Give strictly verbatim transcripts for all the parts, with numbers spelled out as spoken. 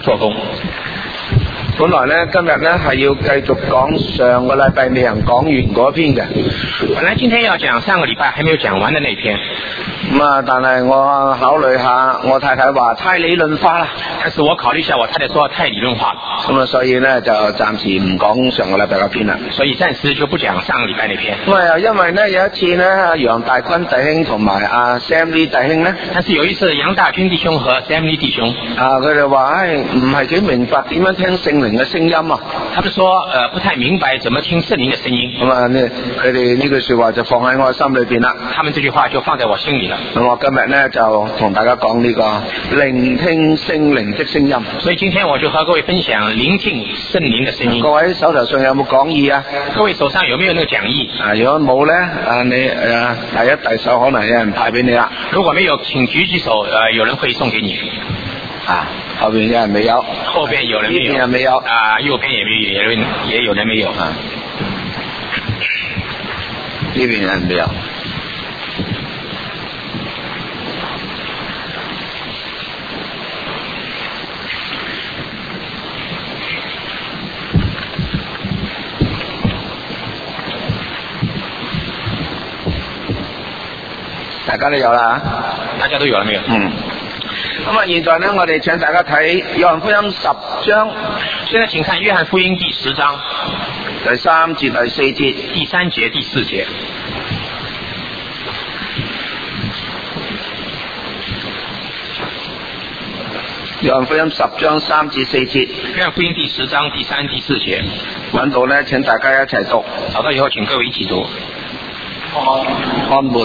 做工。 本來咧今日咧係要繼續講上個禮拜未人講完嗰篇嘅， 本來今天要講上個禮拜還沒有講完的那篇， 咁啊，但係我考慮下，我太太話太理論化啦， 但是我考慮一下，我太太說太理論化了， 咁啊，所以咧就暫時唔講上個禮拜嗰篇啦， 所以暫時就不講上個禮拜那篇。 咁啊，因為咧有一次咧，阿楊大軍弟兄同埋阿 Sam Lee 弟兄咧， 但是有一次楊大軍弟兄和 Sam Lee 弟兄， 啊，佢哋話唉唔係幾明白點樣聽聖靈嘅聲音啊， 他們說呃不太明白怎麼聽聖靈嘅聲音， 咁啊呢佢哋呢句說話就放喺我心裏邊啦， 他們這句話就放在我心裏了。 咁我今日咧就同大家講呢個聆聽聖靈的聲音， 所以今天我就和各位分享聆聽聖靈的聲音。 各位手頭上有冇講義啊？ 各位手上有沒有那個講義？ 啊，如果冇咧，啊你誒第一第手可能有人派俾你啦。 如果沒有，請舉舉手，呃有人會送給你。 啊，後邊有人未有？ 後邊有人沒有？ 呢邊人未有？ 啊，右邊也沒有，也有也有人沒有啊。 呢邊有人未有？大家都有啦， 大家都有了沒有？ 嗯。咁啊，現在呢，我哋請大家睇約翰福音十章。 現在請看約翰福音第十章第三節第四節。 第三節第四節。 約翰福音十章三至四節。 約翰福音第十章第三第四節。 揾到呢，請大家一齊讀。 找到以後，請各位一起讀。 看門，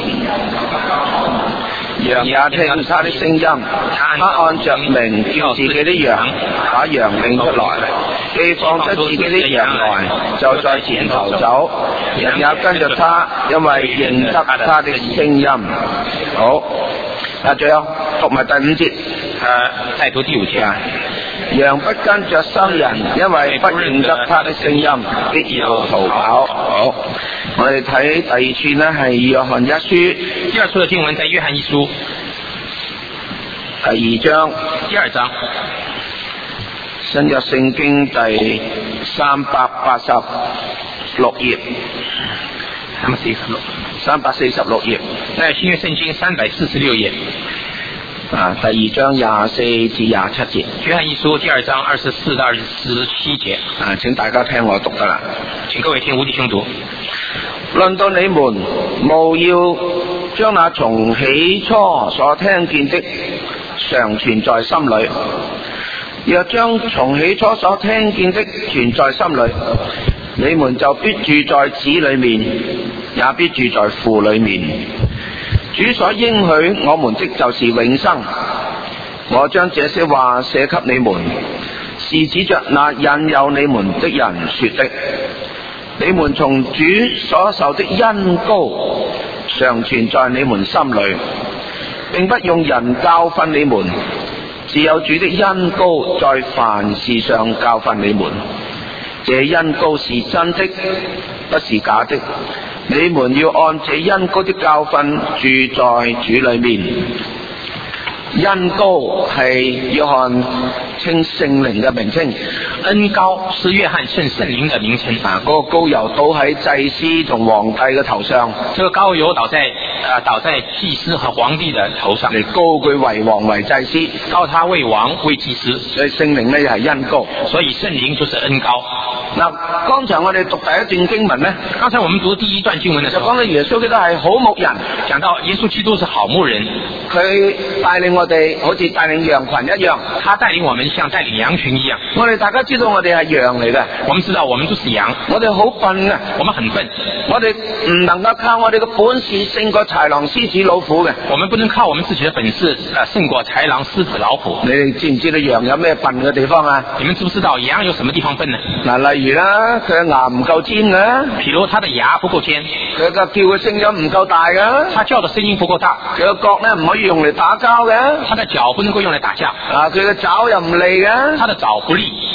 羊也聽他的聲音，他按着名叫自己的羊，把羊領出來，既放出自己的羊來，就在前頭走，人也跟着他，因為認得他的聲音。好，啊，最後讀埋第五節。 呃，再讀第五節。 羊不跟着生人，因為不認得他的聲音，必要逃跑。好，我哋睇第二處呢係約翰一書。 第二處的經文在約翰一書第二章。 第二章。 新約聖經第三百八十六頁。 三百四十六。 三百四十六頁。 在新約聖經三百四十六頁。 啊，第二章廿四至廿七節。 約翰一書第二章二十四到二十七節。 啊，請大家聽我讀得啦。 請各位聽吳弟兄讀。 論到你們，務要將那從起初所聽見的常存在心裏。若將從起初所聽見的存在心裏，你們就必住在子裏面，也必住在父裏面。主所應許我們的就是永生。我將這些話寫給你們，是指着那引誘你們的人說的。你們從主所受的恩膏常存在你們心裏，並不用人教訓你們，只有主的恩膏在凡事上教訓你們。這恩膏是真的，不是假的。你們要按這恩膏的教訓住在主裏面。恩膏係約翰稱聖靈嘅名稱， 恩膏是約翰稱聖靈嘅名稱。 啊，嗰、那個膏油倒喺祭司同皇帝嘅頭上， 這個膏油倒在呃倒在祭司和皇帝的頭上， 嚟膏佢為王為祭司， 膏他為王為祭司。 所以聖靈呢又係恩膏， 所以聖靈就是恩膏。 嗱，剛才我哋讀第一段經文呢， 剛才我們讀第一段經文嘅時候， 就講到耶穌基督係好牧人， 講到耶穌基督是好牧人， 佢帶領我哋好似帶領羊群一樣， 他帶領我們像帶領羊群一樣。 我哋大家知道我哋係羊嚟嘅， 我們知道我們都是羊， 我哋好笨嘅， 我們很笨， 我哋唔能夠靠我哋嘅本事勝過豺狼、獅子、老虎嘅， 我們不能靠我們自己的本事呃勝過豺狼、獅子、老虎。 你哋知唔知道羊有咩笨嘅地方啊？ 你們知不知道羊有什麼地方笨呢？ 嗱，例如啦，佢嘅牙唔夠尖嘅， 譬如他的牙不夠尖， 佢嘅叫嘅聲音唔夠大嘅， 他叫的聲音不夠大， 佢嘅角咧唔可以用嚟打交嘅， 他的腳不能夠用嚟打架， 啊，佢嘅爪又唔利嘅， 他的爪不利，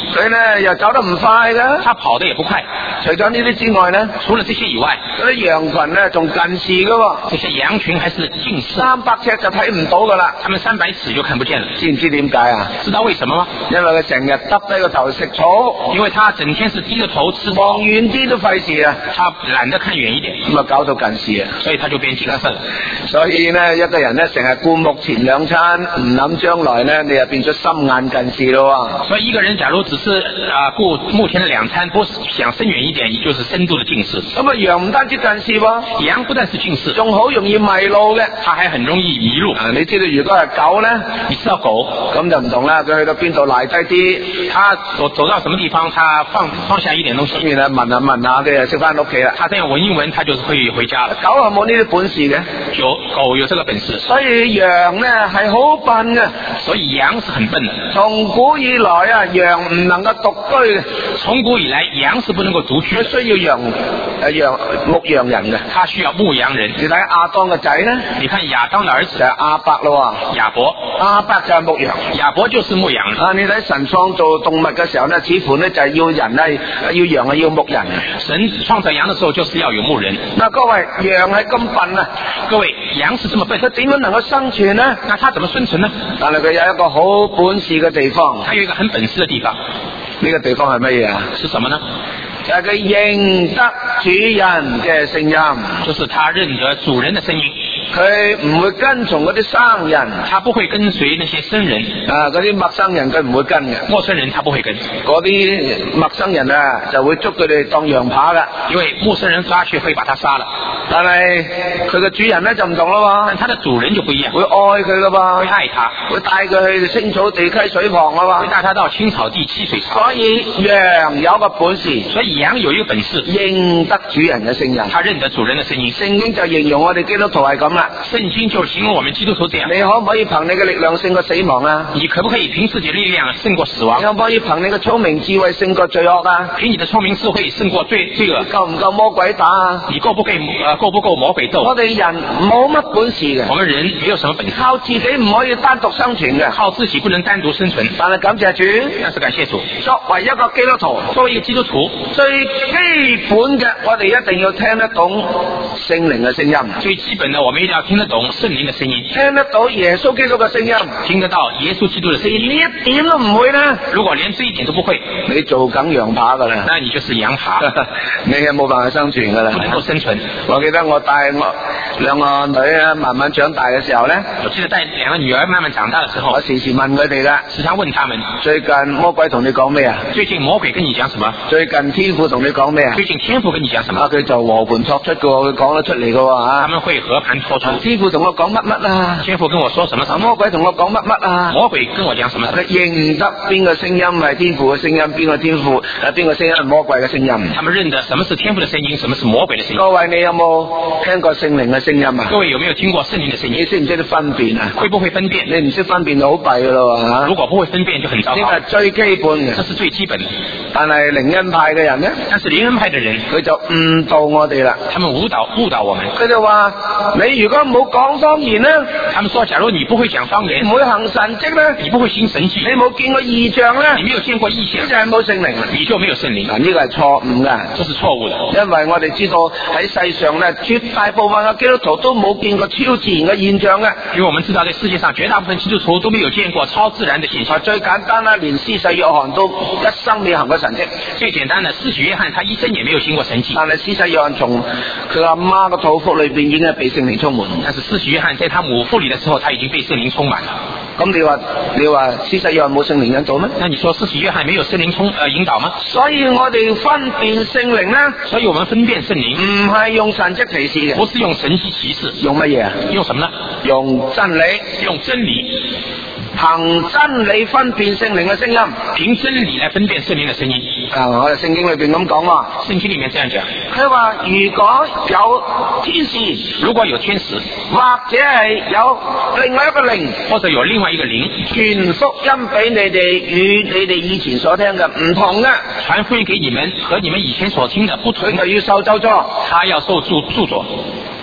佢呢又走得唔快噶， 他跑得也不快。 除咗呢啲之外呢， 除了這些以外， 嗰啲羊群呢仲近視噶喎， 這些羊群還是近視， 三百尺就睇唔到噶啦。 他們三百尺就看不見了。 知唔知點解啊？ 知道為什麼嗎？ 因為佢成日耷低個頭食草， 因為他整天是低着頭吃草， 望遠啲都費事啊， 他懶得看遠一點， 咁啊搞到近視啊， 所以他就變近視了。 所以呢，一個人呢成日顧目前兩餐，唔諗將來呢，你就變咗心眼近視咯。 所以一個人假如只是啊顧目前的兩餐，不想深遠一點，就是深度的近視。 咁啊羊唔單止近視喎， 羊不但是近視， 仲好容易迷路嘅， 它還很容易迷路。 啊，你知道如果係狗呢， 你知道狗咁就唔同啦，佢去到邊度賴低啲， 它走走到什麼地方，它放放下一點東西， 然後聞下聞下，佢就識翻屋企啦。 它這樣聞一聞，它就是會回家了。 狗係冇呢啲本事嘅， 有狗有這個本事， 所以羊呢係好笨嘅。 所以羊是很笨的。 從古以來啊，羊唔能夠獨居嘅， 從古以來羊是不能夠獨居佢的， 需要羊誒羊牧羊人嘅。 它需要牧羊人。 你睇亞當嘅仔呢， 你看亞當的兒子就係亞伯咯喎， 亞伯， 亞伯就係牧羊。 亞伯就是牧羊人。 啊，你睇神創造動物嘅時候呢，似乎呢就係要人係要羊啊，要牧人。 神創造羊的時候就是要有牧人。 嗱，各位，羊係咁笨啊， 各位，羊是這麼笨， 佢點樣能夠生存呢？ 那它怎麼生存呢？ 但係佢有一個好本事嘅地方， 它有一個很本事的地方， 呢個地方係乜嘢啊？ 是什麼呢？ 就係佢認得主人嘅聲音， 就是他認得主人的聲音， 佢唔會跟從嗰啲生人， 他不會跟隨那些生人啊，嗰啲陌生人佢唔會跟嘅， 陌生人他不會跟， 嗰啲陌生人啊就會捉佢哋當羊扒噶， 因為陌生人抓去會把他殺了。 但係佢嘅主人咧就唔同咯但他的主人就不一樣， 喎，會愛佢噶會噃， 愛他， 會帶佢去青草地溪水旁啊會嘛， 帶他到青草地溪水旁。 所以羊有個本事， 所以羊有一個本事， 認得主人嘅聲音。 他認得主人的聲音。 聖經就形容我哋基督徒係咁啦， 聖經就形容我們基督徒這樣。 你可唔可以憑你嘅力量勝過死亡啊？ 你可不可以憑自己的力量勝過死亡你？可唔可以憑你嘅聰明智慧勝過罪惡啊？ 憑你的聰明智慧勝過罪罪惡？ 夠唔夠魔鬼打啊？ 你夠不夠呃夠不夠魔鬼鬥？ 我哋人冇乜本事嘅， 我們人沒有什麼本事， 靠自己唔可以單獨生存嘅。 靠自己不能單獨生存。 但係感謝主， 但是感謝主， 作為一個基督徒， 作為一個基督徒， 最基本嘅我哋一定要聽得懂聖靈嘅聲音， 最基本的我們一定要聽得懂聖靈的聲音， 聽得到耶穌基督嘅聲音。 聽得到耶穌基督的聲音。 連呢一點都唔會呢， 如果連這一點都不會， 你做緊羊扒噶啦， 那你就是羊扒， 你係冇辦法生存噶啦不。能夠生存。 我記得我帶我兩個女啊慢慢長大嘅時候呢， 我記得帶兩個女兒慢慢長大的時候我，時時問佢哋噶， 時常問他們： 最近魔鬼同你講咩啊？ 最近魔鬼跟你講什麼？ 最近天父同你講咩啊？ 最近天父跟你講什麼？ 啊，佢就和盤托出嘅喎，佢講得出嚟嘅喎他嚇。 們會和盤托出。 天父同我講乜乜啊？ 天父跟我說什麼什麼？ 魔鬼同我講乜乜啊？ 魔鬼跟我講什麼什麼？ 佢認得邊個聲音係天父嘅聲音，邊個天父誒邊個聲音係魔鬼嘅聲音。 他們認得什麼是天父的聲音，什麼是魔鬼的聲音。 各位，你有冇聽過聖靈嘅聲音啊？ 各位有沒有聽過聖靈的聲音？ 你識唔識得分辨啊？ 會不會分辨？ 你唔識分辨就好弊嘅咯喎嚇。 如果不會分辨就很糟糕。 呢個係最基本嘅這。是最基本的。 但係靈恩派嘅人呢， 但是靈恩派的人， 佢就誤導我哋啦。 他們誤導誤導我們。 佢就話：你如果冇講方言呢， 他們說，假如你不會講方言， 你唔會行神蹟呢， 你不會行神你蹟， 冇見過異象呢， 你沒有見過異象， 呢就係冇聖靈。 你就沒有聖靈。 嗱，呢個係錯誤㗎。 這是錯誤的。 因為我哋知道喺世上咧，絕大部分嘅基督徒都冇見過超自然嘅現象嘅。 因為我們知道，在世界上絕大部分基督徒都沒有見過超自然的現象。 最簡單啦，連施洗約翰都一生未行過神蹟。 最簡單的，施洗約翰他一生也沒有行過神蹟。 但係施洗約翰從佢阿媽個肚腹裏邊已經係被聖靈充滿。 但是施洗約翰在他母腹裏的時候，他已經被聖靈充滿了。 咁你話你話施洗約翰冇聖靈引導咩？ 那你說施洗約翰沒有聖靈充呃引導嗎？ 所以我哋分辨聖靈咧， 所以我們分辨聖靈唔係用神蹟奇事嘅， 不是用神蹟奇事， 用乜嘢啊？ 用什麼呢？ 用真理， 用真理， 憑真理分辨聖靈嘅聲音。 憑真理來分辨聖靈的聲音。 啊，我哋聖經裏邊咁講喎。 聖經裏面這樣講， 佢話如果有天使， 如果有天使， 或者係有另外一個靈， 或者有另外一個靈， 傳福音俾你哋，與你哋以前所聽嘅唔同嘅， 傳福音給你們和你們以前所聽的不同佢就要受咒詛。 他要受咒詛詛。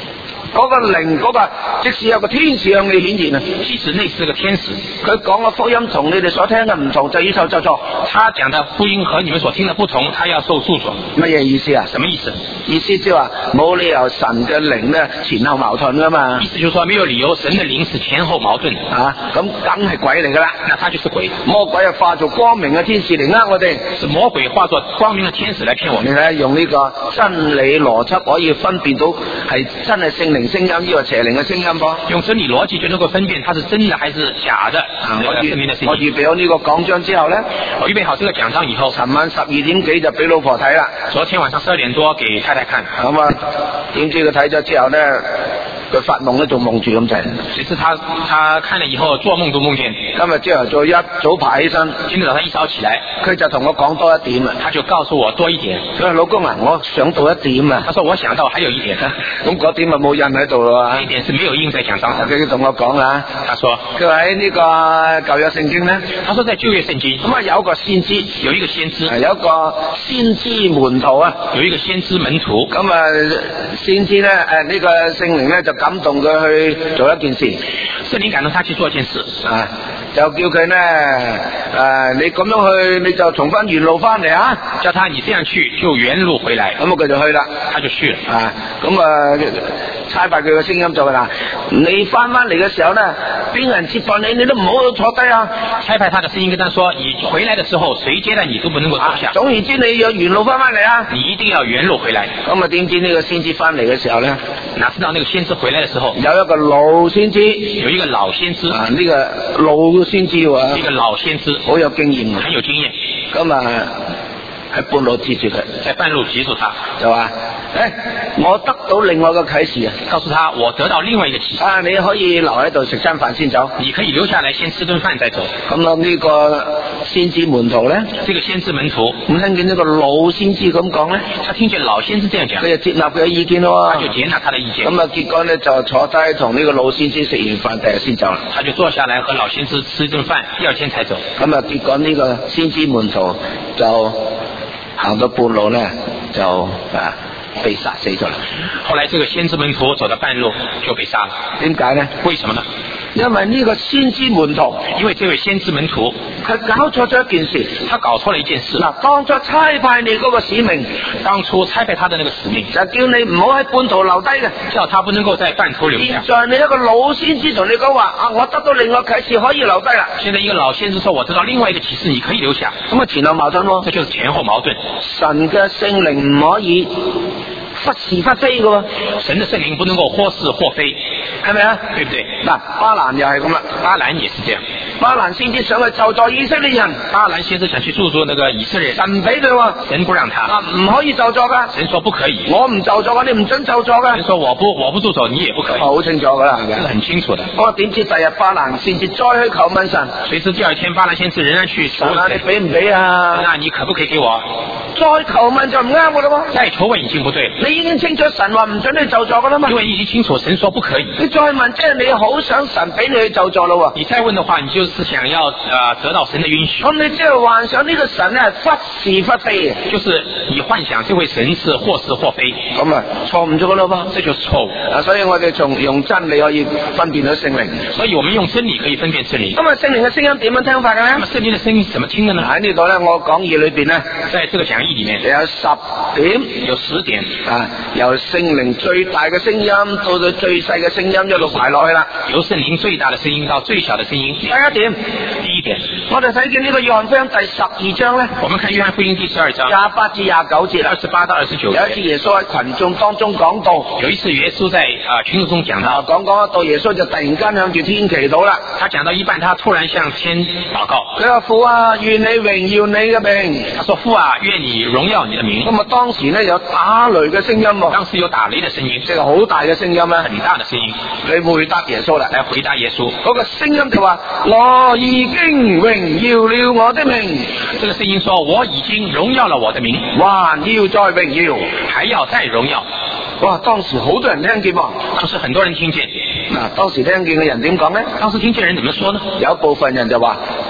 嗰、那個靈，嗰、那個即使有個天使向你顯現啊， 即使那是個天使， 佢講嘅福音同你哋所聽嘅唔同，就要受咒詛。 他講的福音和你們所聽的不同，他要受咒詛。 乜嘢意思啊？ 什麼意思？ 意思即係話冇理由神嘅靈咧前後矛盾噶嘛。 意思就是說沒有理由神的靈是前後矛盾啊，咁梗係鬼嚟噶啦。 那他就是鬼。 魔鬼啊化做光明嘅天使嚟呃我哋， 是魔鬼化作光明嘅天使來騙我們。 你睇用呢個真理邏輯可以分辨到係真係聖靈聲音，抑或邪靈嘅聲音噃。 用真理邏輯就能夠分辨它是真的還是假的。 啊、我預我預備好呢個講章之後咧， 我預備好這個講章以後， 尋晚十二點幾就俾老婆睇啦。 昨天晚上十二點多給太太看。 咁啊，點知佢睇咗之後咧，佢發夢咧仲夢住咁滯。 其實他他看了以後做夢都夢見。 今日朝頭早一早爬起身， 今日早上一早起來， 佢就同我講多一點啊。 他就告訴我多一點。 佢話老公啊，我想到一點啊。 他說我想到還有一點。 咁嗰點咪冇印喺度咯。 呢點是沒有印在講章上。 佢同我講啊， 他說佢話喺呢個舊約聖經咧， 他說在舊約聖經， 咁啊有一個先知， 有一個先知， 有一個先知門徒啊， 有一個先知門徒。 咁啊先知咧誒呢個聖靈咧就感動佢去做一件事， 聖靈感動他去做一件事啊，就叫佢咧誒你咁樣去，你就從翻原路翻嚟啊， 叫他你這樣去就原路回來。 咁啊佢就去啦， 他就去了啊，咁啊差派佢嘅聲音就話啦，你翻翻嚟嘅時候咧，邊人接待你，你都唔好坐低啊。 差派他的聲音跟他說，你回來的時候誰接待你都不能夠坐下。 啊、總言之你要原路翻翻嚟啊， 你一定要原路回來。 咁啊點知呢個先知翻嚟嘅時候咧， 哪知道那個先知回來的時候， 有一個老先知， 有一個老先知啊呢、這個老先知喎、啊， 一個老先知好有經驗， 很有經驗。 咁啊喺半路接住佢， 在半路接住他， 就話誒我得到另外一個啟示啊， 告訴他我得到另外一個啟示啊，你可以留喺度食餐飯先走， 你可以留下來先吃頓飯再走。 咁啊呢個先知門徒咧， 這個先知門徒咁聽見呢個老先知咁講咧， 他聽見老先知這樣講， 佢就接納佢嘅意見咯， 他就接納他的意見。 咁啊結果咧就坐低同呢個老先知食完飯，第日先走啦。 他就坐下來和老先知吃一頓飯，第二天才走。 咁啊結果呢個先知門徒就行到半路咧就啊被殺死咗啦。 後來這個先知門徒走到半路就被殺了。 點解呢？ 為什麼呢？ 因為呢個先知門徒， 因為這位先知門徒佢搞錯咗一件事， 他搞錯了一件事。 嗱，當初差派你嗰個使命， 當初差派他的那個使命， 就叫你唔好喺半途留低嘅， 叫他不能夠在半途留下。 現在你一個老先知同你講話啊，我得到另外啟示可以留低啦。 現在一個老先知說我得到另外一個啟示，你可以留下。 咁啊前後矛盾咯， 這就是前後矛盾。 神嘅聖靈唔可以忽是忽非嘅， 神的聖靈不能夠或是或非， 係咪啊？ 對不對？ 嗱，巴蘭又係咁啦， 巴蘭也是這樣。 巴蘭先知想去咒詛以色列人， 巴蘭先知想去咒詛那個以色列人， 神唔俾佢喎， 神不讓他， 啊唔可以咒詛噶， 神說不可以， 我唔咒詛噶，你唔准咒詛噶， 神說我不我不咒詛，你也不可以， 好清楚噶啦，係咪？ 這是很清楚的。 我點知第日巴蘭先至再去求問神， 誰知第二天巴蘭先知仍然去求神啊，你俾唔俾啊？ 那你可不可以給我？ 再求問就唔啱噶啦喎， 再求問已經不對， 你已經清楚神話唔准你咒詛噶啦嘛， 因為你已經清楚神說不可以， 你再問即係你好想神俾你去咒詛咯喎， 你再問的話，你就是想要呃得到神的允許， 咁你即係幻想呢個神咧係忽是忽非嘅， 就是你幻想這位神是或是或非， 咁啊錯誤咗噶啦噃， 這就是錯誤。 啊，所以我哋從用真理可以分辨到聖靈， 所以我們用真理可以分辨真理。 咁啊聖靈嘅聲音點樣聽法嘅咧？ 那麼聖靈的聲音是怎麼聽的呢？ 喺呢度咧，我講義裏邊咧， 在這個講義裏面有十點， 有十點啊，由聖靈最大嘅聲音到到最細嘅聲音一路排落去啦。 由聖靈最大的聲音到最小的聲音。 第一點， 第一點， 我哋睇見呢個約翰福音第十二章咧， 我們看約翰福音第十二章廿八至廿九節， 二十八到二十九節。 有一次耶穌喺群眾當中講道， 有一次耶穌在啊、呃、群眾中講到， 講講到耶穌就突然間向住天祈禱啦。 他講到一半，他突然向天禱告。 佢話父啊，願你榮耀你嘅名。 他說父啊，願你榮耀你的名。 咁啊，當時咧有打雷嘅聲音喎， 當時有打雷嘅聲音， 即係好大嘅聲音咧， 很大嘅聲音。 你回答耶穌啦， 來回答耶穌。 嗰個聲音就話：我已經榮耀了我的名。 這個聲音說：我已經榮耀了我的名， 還要再榮耀， 還要再榮耀。 哇！當時好多人聽見喎， 當時很多人聽見。 嗱，當時聽見嘅人點講呢？ 當時聽見人怎麼說呢？ 有一部分人就話：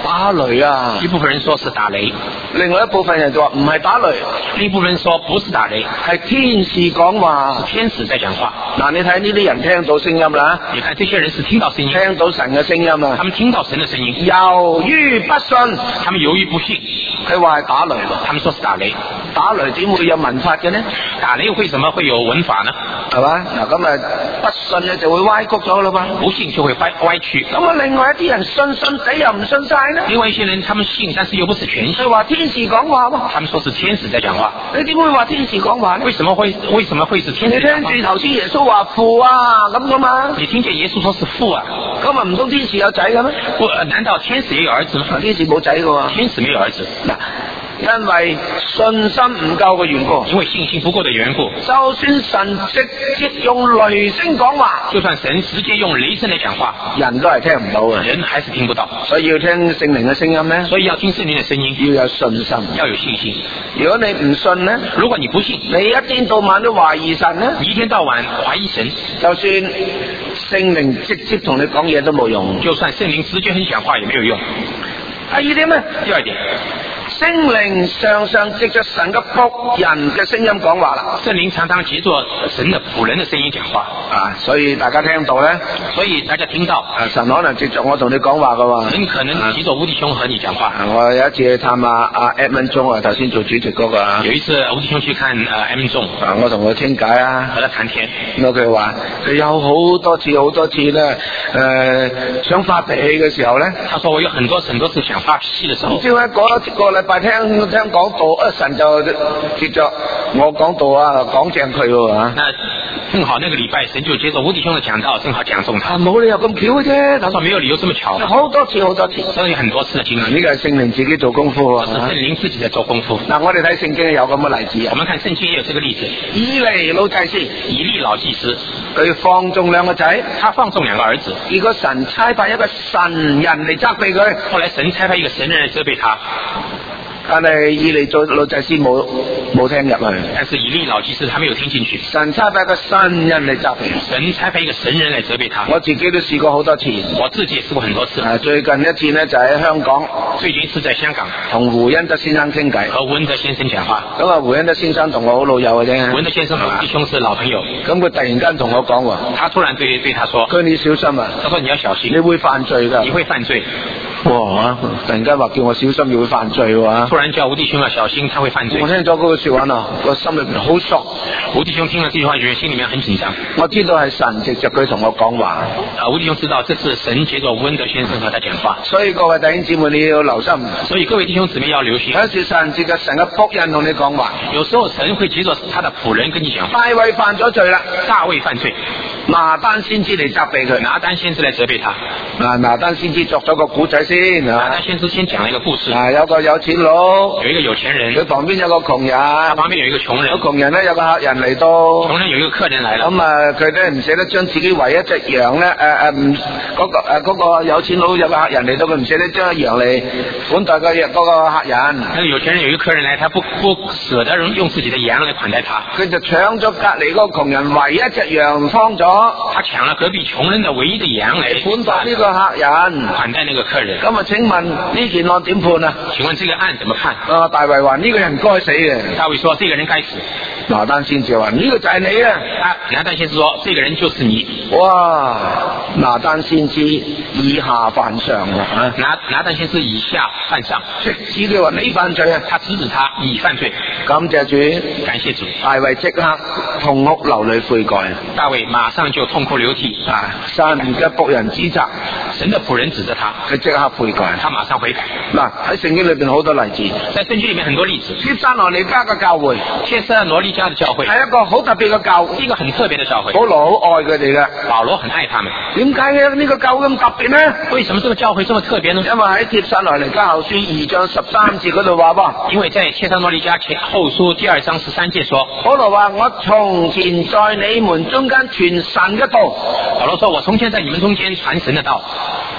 打雷啊， 一部分人說是打雷， 另外一部分人就話唔係打雷， 另一部分人說不是打雷， 係天使講話。 天使在講話。 嗱，你睇呢啲人聽到聲音啦， 你看這些人是聽到聲音， 聽到神嘅聲音啦， 他們聽到神的聲音， 由於不信， 他們由於不信， 佢話係打雷， 他們說是打雷。 打雷點會有文法嘅呢？ 打雷為什麼會有文法呢？ 係嘛？嗱，咁啊不信咧就會歪曲咗啦嘛， 不信就會歪歪曲。 咁啊，另外一啲人信信死又唔信晒呢？ 另外一些人，他們信，但是又不是全信。 佢話天使講話喎， 他們說是天使在講話。 你點會話天使講話呢？ 為什麼會為什麼會是天使講話？ 你聽住頭先耶穌話父啊咁噶嘛？ 你聽見耶穌說是父啊？ 咁啊唔通天使有仔嘅咩？ 不，難道天使也有兒子嗎？ 天使冇仔嘅喎。 天使沒有兒子。 嗱，因為信心唔夠嘅緣故， 因為信心不夠的緣故， 就算神直接用雷聲講話， 就算神直接用雷聲嚟講話， 人都係聽唔到嘅， 人還是聽不到。 所以要聽聖靈嘅聲音咧， 所以要聽聖靈嘅聲音， 要有信心， 要有信心。 如果你唔信咧， 如果你不信， 你一天到晚都懷疑神咧， 你一天到晚懷疑神， 就算聖靈直接同你講嘢都冇用， 就算聖靈直接很講話也沒有用。 第二點咧， 第二點。 聖靈常常藉着神嘅僕人嘅聲音講話啦。 聖靈常常藉着神的僕人的聲音講話啊，所以大家聽到咧， 所以大家聽到， 啊，神可能藉着我同你講話噶喎。 神可能藉着吳弟兄和你講話。 啊、我有一次去探阿阿 Edmund 鐘啊，頭先做主席嗰、那個。有一次吳弟兄去看誒 Edmund 鐘， 啊，我同佢傾偈啊， 和他談天。 咁佢話佢有好多次好多次咧，誒、呃、想發脾氣嘅時候咧， 他說我有很多很多次想發脾氣嘅時候。 唔知咧嗰一個禮拜聽聽講道，啊神就接着我講道啊，講正佢喎嚇。 正好那個禮拜神就接着吳弟兄的講道，正好講中他。 冇、啊、理由咁巧嘅啫， 他說沒有理由這麼巧。 好多次好多次， 真係有很多次嘅經歷。 呢個係聖靈自己做功夫啊， 是聖靈自己在做功夫。 嗱、啊，我哋睇聖經有咁嘅例子啊。 我們看聖經也有這個例子。 以利老祭司， 以利老祭司， 佢放縱兩個仔， 他放縱兩個兒子。 結果神差派一個神人嚟責備佢。 後來神差派一個神人嚟責備他。 但係以利做老祭司冇冇聽入去， 但是以利老祭司他沒有聽進去。 神差派一個神人嚟責備， 神差派一個神人嚟責備他。 我自己都試過好多次， 我自己也試過很多次。 啊，最近一次呢，就喺香港， 最近是在香港同胡恩德先生傾偈， 和胡恩德先生講話。 咁啊，胡恩德先生同我好老友嘅啫。 胡恩德先生和弟兄是老朋友。 咁佢突然間同我講喎， 他突然對對他說： 佢你小心啊！ 他說你要小心， 你會犯罪㗎。 你會犯罪。 哇！突然間話叫我小心，你會犯罪喎。 突然叫吳弟兄要小心，他會犯罪。 我聽咗嗰句說話啊，個心裏邊好索。 吳弟兄聽了這句話，覺得心裏面很緊張。 我知道係神藉着佢同我講話。 啊，吳弟兄知道這是神藉着吳恩德先生和他講話。 所以各位弟兄姊妹你要留心。 所以各位弟兄姊妹要留心。 有時神藉着神嘅僕人同你講話。 有時候神會藉着他的僕人跟你講話。 大衛犯咗罪啦， 大衛犯罪， 拿單先知嚟責備佢， 拿單先知嚟責備他。 嗱，拿單先知作咗個古仔先， 拿單先知先講了一個故事。 啊，有個有錢佬， 有一個有錢人， 佢旁邊有個窮人， 他旁邊有一個窮人。 個窮人咧有個客人嚟到， 窮人有一個客人嚟了。 咁啊，佢咧唔捨得將自己唯一隻羊咧，誒誒唔嗰個誒、呃嗰個有錢佬有個客人嚟到，佢唔捨得將羊嚟款待個嗰個客人。 那個有錢人有一個客人嚟，他不不捨得用自己的羊嚟款待他， 佢就搶咗隔籬嗰個窮人唯一隻羊劏咗， 他搶了隔壁窮人的唯一的羊嚟款待呢個客人， 款待那個客人。 咁啊，請問呢件案點判啊？ 請問這個案怎麼判？ 啊，大衛話呢個人該死嘅。 大衛說：這個人該死。 拿單先知話呢個就係你啊！ 啊，拿單先知說：這個人就是你。 哇！拿單先知以下犯上啊！ 拿拿單先知以下犯上， 直指佢話你犯罪啊！ 他指指他你犯罪。 感謝主， 感謝主。 大衛即刻痛哭流淚悔改。 大衛馬上就痛哭流涕啊！神嘅僕人指責， 神的僕人指責他， 佢即刻悔改， 他馬上悔改。 嗱，喺聖經裏邊好多例子， 在聖經裏面很多例子。 帖撒羅尼迦嘅教會， 帖撒羅尼迦的教會係一個好特別嘅教會， 是一個很特別的教會。 保羅好愛佢哋嘅， 保羅很愛他們。 點解嘅呢個教會咁特別呢？ 為什麼這個教會這麼特別呢？ 因為喺帖撒羅尼迦後書二章十三節嗰度話噃， 因為在帖撒羅尼迦前後書第二章十三節說， 保羅話我從前在你們中間傳神嘅道。 保羅說我從前在你們中間傳神的道。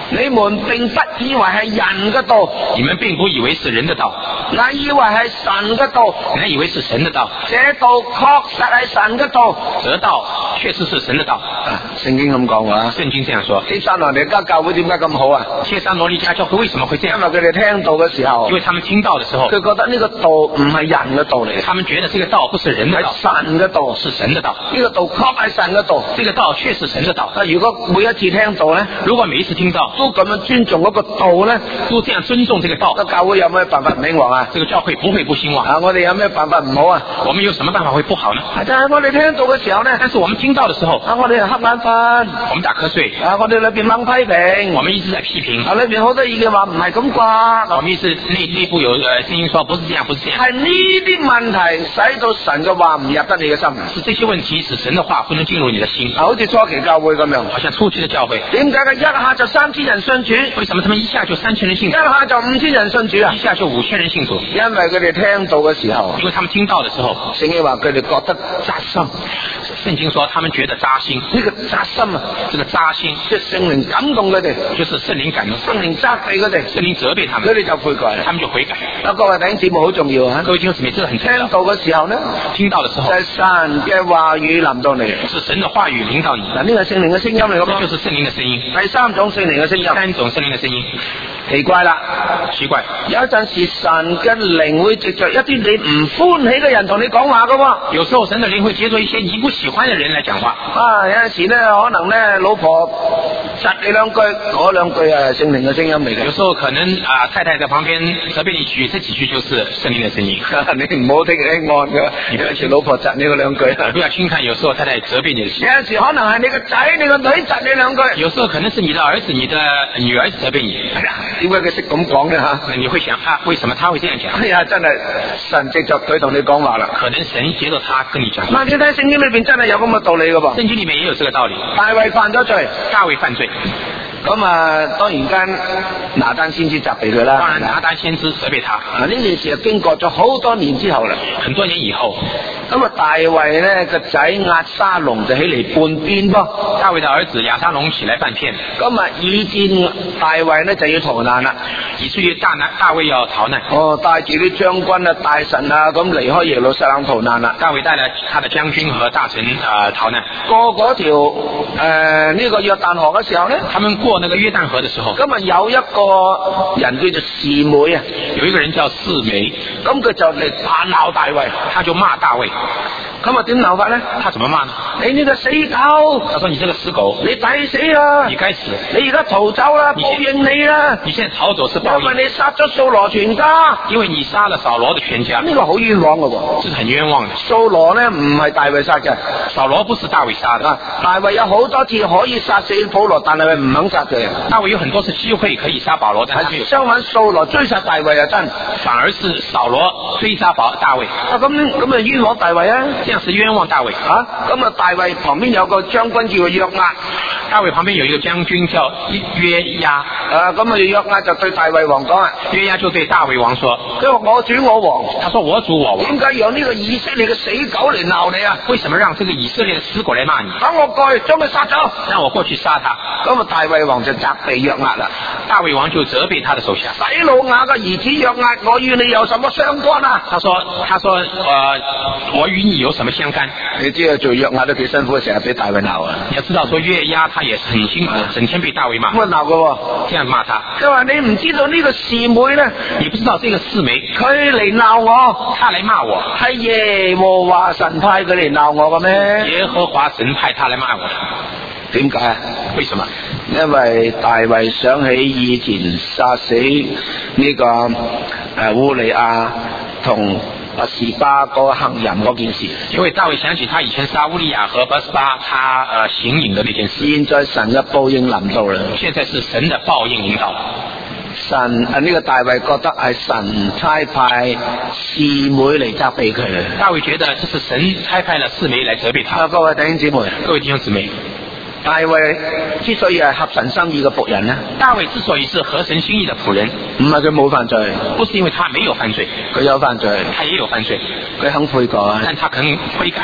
你們並不以為係人嘅道， 你們並不以為是人的道， 乃以為係神嘅道。 乃以為是神的道。 這道確實係神嘅道， 這道確實是神的道。 啊，聖經咁講話， 聖經這樣說。 帖撒羅尼迦教會點解咁好啊？ 帖撒羅尼迦教會為什麼會這樣？ 因為佢哋聽到嘅時候， 因為他們聽到的時候， 佢覺得呢個道唔係人嘅道嚟， 他們覺得這個道不是人的道， 係神嘅道， 是神的道。 呢個道確係神嘅道， 這個道確是神的道。 但如果每一次聽到咧， 如果每一次聽到都咁樣尊重嗰個道咧， 都這樣尊重這個道， 個教會有咩辦法唔興旺啊？ 這個教會不會不興旺啊！我哋有咩辦法唔好啊？ 我們有什麼辦法會不好呢？ 但係我哋聽到嘅時候咧， 但是我們聽到的時候， 啊，我哋又瞌眼瞓， 我們打瞌睡， 啊，我哋裏邊猛批評， 我們一直在批評， 啊，裏邊好多意見話唔係咁啩， 我們一直內內部有呃聲音說不是這樣，不是這樣。 係呢啲問題使到神嘅話唔入得你嘅心， 是這些問題使神的話不能進入你的心。 啊，好似初期教會咁樣， 好像初期的教會， 點解嘅一下就三千人信主？ 為什麼他們一下就三千人信一主， 下就五千人信主啊一？下就五千人信主？ 因為佢哋聽到嘅時候， 因為他們聽到的時候， 聖經話佢哋覺得扎心， 聖經說他們覺得扎心。 呢個扎心啊， 這個扎心即係聖靈感動佢哋， 就是聖靈感動， 聖靈責備佢哋， 聖靈責備他們， 佢哋就悔改啦。 他們就悔改。 啊，各位弟兄姊妹好重要啊！ 各位弟兄姊妹，這個很重要。 聽到嘅時候呢， 聽到的時候就係神嘅話語臨到你。 是神的話語領導你， 嗱，呢個係聖靈嘅聲音嚟噶嘛？ 這就是聖靈的聲音。 第三種聖靈嘅聲音， 三種聖靈的聲音， 奇怪啦， 奇怪， 有一陣時神嘅靈會藉着一啲你唔歡喜嘅人同你講話噶喎。 有時候神的靈會接着一些你不喜歡的人來講話。 啊，有陣時咧，可能咧，老婆窒你兩句，嗰兩句係聖靈嘅聲音嚟嘅。 有時候可能啊、呃，太太在旁邊責備你幾句，這幾句就是聖靈的聲音。 你唔好聽輕按噶，有陣時老婆窒你嗰兩句， 不要輕看。有時候太太責備你的時候， 有陣時可能係你個仔、你個女窒你兩句。 有時候可能是你的兒子、你的女兒責備你。 哎呀，點解佢識咁講咧吓？ 你會想啊，為什麼他會這樣講？ 哎呀，真係神藉着佢同你講話啦。 可能神接着他跟你講話。 嗱，你睇聖經裏邊真係有咁嘅道理嘅噃。 聖經裏面也有這個道理。 大衛犯咗罪， 大衛犯罪， 咁啊，當然間拿單先知責備佢啦。 當然拿單先知責備他。 啊，呢件事就經過咗好多年之後啦。 很多年以後， 咁啊，大衛咧個仔押沙龍就起嚟叛變噃。 大衛的兒子押沙龍起來叛變， 咁啊，以致大衛咧就要逃難啦， 以至於大難大衛要逃難。 哦，帶住啲將軍啊、大臣啊咁離開耶路撒冷逃難啦。 大衛帶了他的將軍和大臣啊、呃、逃難。 過嗰條誒呢個約旦河嘅時候咧， 他們過那個約旦河的時候， 咁啊有一個人叫做示每啊， 有一個人叫示每， 咁佢就嚟大鬧大衛， 他就罵大衛。 咁啊點鬧法咧？ 他怎麼罵呢？ 你呢個死狗！ 他說你這個死狗， 你抵死啊！ 你該死！ 你而家逃走啦，報應你啦！ 你現在逃走是報應， 因為你殺咗掃羅全家， 因為你殺了掃羅的全家， 呢個好冤枉嘅喎， 這是很冤枉的。 掃羅咧唔係大衛殺嘅， 掃羅不是大衛殺的。 啊，大衛有好多次可以殺死保羅，但係佢唔肯殺佢。 大衛有很多次機會可以殺保羅，但係相反掃羅追殺大衛啊真， 反而是掃羅追殺保大衛。 啊咁咁啊冤枉大衛啊！ 這樣是冤枉大衛。 啊，咁啊大衛旁邊有個將軍叫約押， 大衛旁邊有一個將軍叫約押， 啊咁啊約押就對大衛王講啊， 約押就對大衛王說： 佢話我主我王， 他說我主我王， 點解讓呢個以色列嘅死狗嚟鬧你啊？ 為什麼讓這個以色列的死狗來罵你？ 等我過去將佢殺咗， 讓我過去殺他。 咁啊大衛王就責備約押啦， 大衛王就責備他的手下， 洗魯雅嘅兒子約押，我與你有什麼相干啊？ 他說：他說，呃，我與你有什麼相干？ 你知道做約押都幾辛苦，成日俾大衛鬧啊！ 你要知道，說約押他也是很辛苦，整天被大衛罵。 咁啊鬧嘅， 這樣罵他。 佢話你唔知道呢個示每咧， 你不知道這個示每， 佢嚟鬧我， 他嚟罵我， 係耶和華神派佢嚟鬧我嘅咩？ 耶和華神派他嚟罵我。 點解啊？ 為什麼？ 因為大衛想起以前殺死呢個誒烏利亞同拔示巴嗰個行淫嗰件事。 因為大衛想起他以前殺烏利亞和拔示巴他誒行淫的那件事。 現在神嘅報應臨到啦。 現在是神的報應臨到。 神啊呢、這個大衛覺得係神差派示每嚟責備佢。 大衛覺得這是神差派了示每嚟責備他。 啊，各位弟兄姊妹， 各位弟兄姊妹。 大衛之所以係合神心意嘅僕人呢， 大衛之所以是合神心意的僕人， 唔係佢冇犯罪， 不是因為他沒有犯罪， 佢有犯罪， 他也有犯罪， 佢肯悔改， 但他肯悔改。